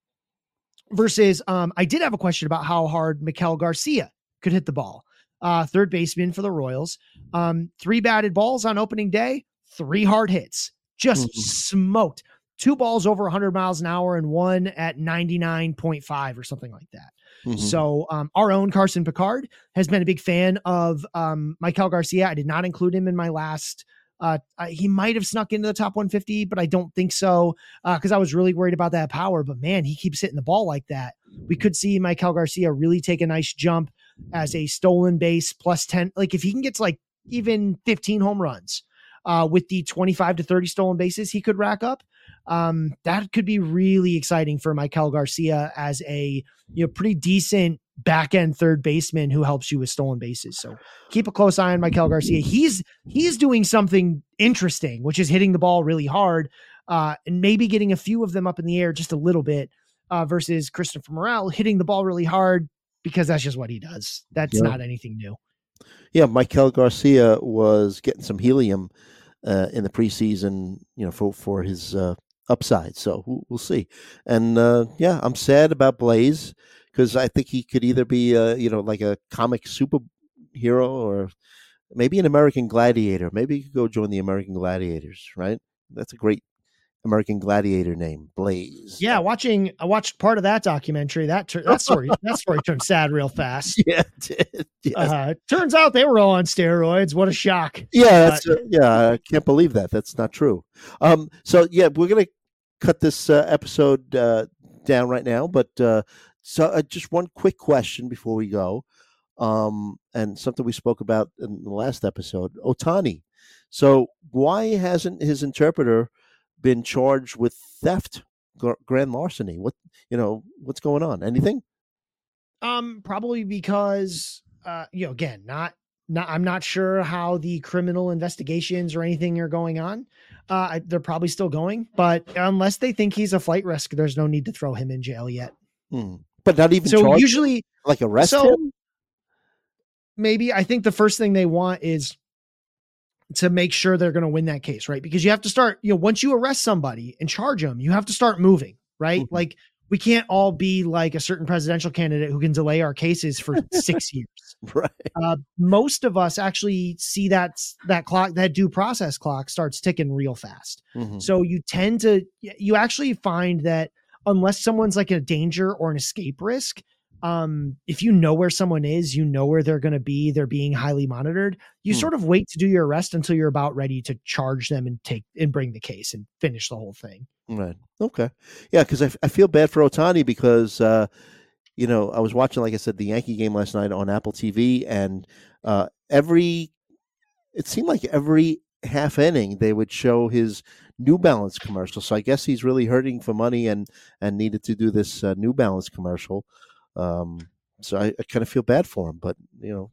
Speaker 5: versus, um, I did have a question about how hard Maikel Garcia could hit the ball. Uh, third baseman for the Royals, um, three batted balls on opening day, three hard hits, just mm-hmm. smoked two balls over one hundred miles an hour and one at ninety-nine point five or something like that. Mm-hmm. So um, our own Carson Picard has been a big fan of um, Maikel Garcia. I did not include him in my last. Uh, uh, he might have snuck into the top one fifty, but I don't think so because uh, I was really worried about that power. But man, he keeps hitting the ball like that. We could see Maikel Garcia really take a nice jump as a stolen base plus ten. Like if he can get to like even fifteen home runs uh, with the twenty-five to thirty stolen bases he could rack up. Um, that could be really exciting for Maikel Garcia as a, you know, pretty decent back end third baseman who helps you with stolen bases. So keep a close eye on Maikel Garcia. He's, he's doing something interesting, which is hitting the ball really hard, uh, and maybe getting a few of them up in the air just a little bit, uh, versus Christopher Morel hitting the ball really hard because that's just what he does. That's yeah. not anything new.
Speaker 3: Yeah. Maikel Garcia was getting some helium, uh, in the preseason, you know, for, for his, uh, upside. So we'll, we'll see. And uh, yeah, I'm sad about Blaze because I think he could either be, uh, you know, like a comic super, hero, or maybe an American Gladiator. Maybe you could go join the American Gladiators, right? That's a great American Gladiator name, Blaze.
Speaker 5: Yeah, watching I watched part of that documentary. That tur- that story that story turned sad real fast.
Speaker 3: Yeah, it did. Yes.
Speaker 5: Uh, turns out they were all on steroids. What a shock!
Speaker 3: Yeah, that's, uh, yeah, I can't believe that. That's not true. Um, so yeah, we're gonna cut this uh, episode uh, down right now. But uh, so uh, just one quick question before we go, um, and something we spoke about in the last episode, Ohtani. So why hasn't his interpreter been charged with theft, grand larceny? What, you know, what's going on? Anything?
Speaker 5: Um, probably because, uh, you know, again, not, not, I'm not sure how the criminal investigations or anything are going on. Uh, they're probably still going, but unless they think he's a flight risk, there's no need to throw him in jail yet.
Speaker 3: Hmm. But not even
Speaker 5: so
Speaker 3: charge
Speaker 5: usually
Speaker 3: him? Like arrest
Speaker 5: so
Speaker 3: him?
Speaker 5: Maybe I think the first thing they want is to make sure they're going to win that case, right? Because you have to start, you know, once you arrest somebody and charge them, you have to start moving, right? Mm-hmm. Like we can't all be like a certain presidential candidate who can delay our cases for six years.
Speaker 3: Right.
Speaker 5: Uh, most of us actually see that, that clock, that due process clock starts ticking real fast. Mm-hmm. So you tend to, you actually find that unless someone's like a danger or an escape risk, Um, if you know where someone is, you know where they're going to be, they're being highly monitored, you hmm. sort of wait to do your arrest until you're about ready to charge them and take and bring the case and finish the whole thing.
Speaker 3: Right. Okay. Yeah. Cause I, I feel bad for Ohtani because, uh, you know, I was watching, like I said, the Yankee game last night on Apple T V, and uh, every, it seemed like every half inning they would show his New Balance commercial. So I guess he's really hurting for money and, and needed to do this uh, New Balance commercial. Um, so I, I kind of feel bad for him, but you know,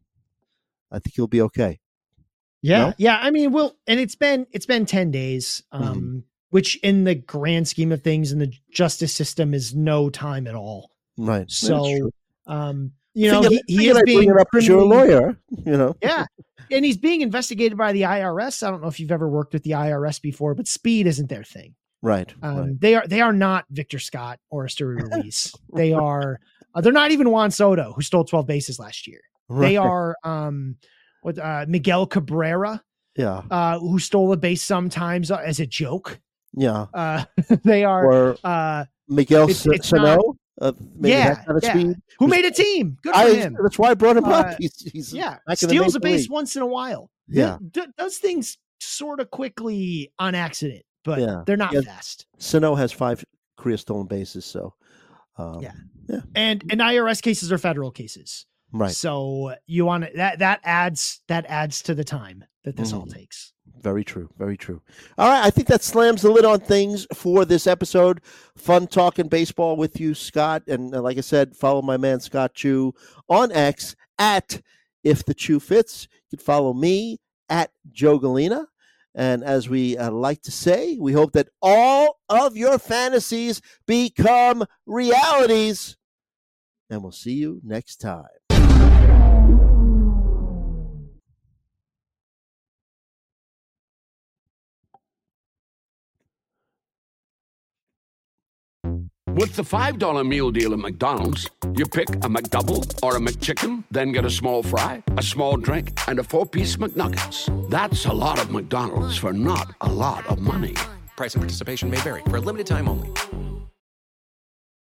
Speaker 3: I think he'll be okay.
Speaker 5: Yeah.
Speaker 3: No?
Speaker 5: Yeah. I mean, well, and it's been, it's been ten days, um, mm-hmm. which in the grand scheme of things in the justice system is no time at all.
Speaker 3: Right.
Speaker 5: So, um, you know,
Speaker 3: he,
Speaker 5: he is being
Speaker 3: up as your lawyer, you know?
Speaker 5: Yeah. And he's being investigated by the I R S. I don't know if you've ever worked with the I R S before, but speed isn't their thing.
Speaker 3: Right.
Speaker 5: Um,
Speaker 3: right.
Speaker 5: They are, they are not Victor Scott or Esteury Ruiz. They are, uh, they're not even Juan Soto, who stole twelve bases last year. Right. They are, um, what, uh, Miguel Cabrera,
Speaker 3: yeah,
Speaker 5: uh, who stole a base sometimes as a joke.
Speaker 3: Yeah.
Speaker 5: Uh, they are,
Speaker 3: or
Speaker 5: uh,
Speaker 3: Miguel Sano. Uh,
Speaker 5: yeah, kind of yeah. Speed. Who made a team? Good for
Speaker 3: I,
Speaker 5: him.
Speaker 3: That's why I brought him
Speaker 5: uh,
Speaker 3: up. He's, he's
Speaker 5: yeah, steals a base league. once in a while.
Speaker 3: Yeah,
Speaker 5: D- does things sort of quickly on accident, but
Speaker 3: yeah.
Speaker 5: they're not
Speaker 3: yeah.
Speaker 5: fast.
Speaker 3: Sano has five career stolen bases, so um,
Speaker 5: yeah,
Speaker 3: yeah.
Speaker 5: And and I R S cases are federal cases,
Speaker 3: right?
Speaker 5: So you want that that adds that adds to the time that this mm-hmm. all takes.
Speaker 3: Very true. Very true. All right. I think that slams the lid on things for this episode. Fun talking baseball with you, Scott. And uh, like I said, follow my man, Scott Chu, on X at If the Chew Fits. You can follow me at Joe Galena. And as we uh, like to say, we hope that all of your fantasies become realities. And we'll see you next time.
Speaker 1: With the five dollar meal deal at McDonald's, you pick a McDouble or a McChicken, then get a small fry, a small drink, and a four-piece McNuggets. That's a lot of McDonald's for not a lot of money.
Speaker 2: Price and participation may vary. For a limited time only.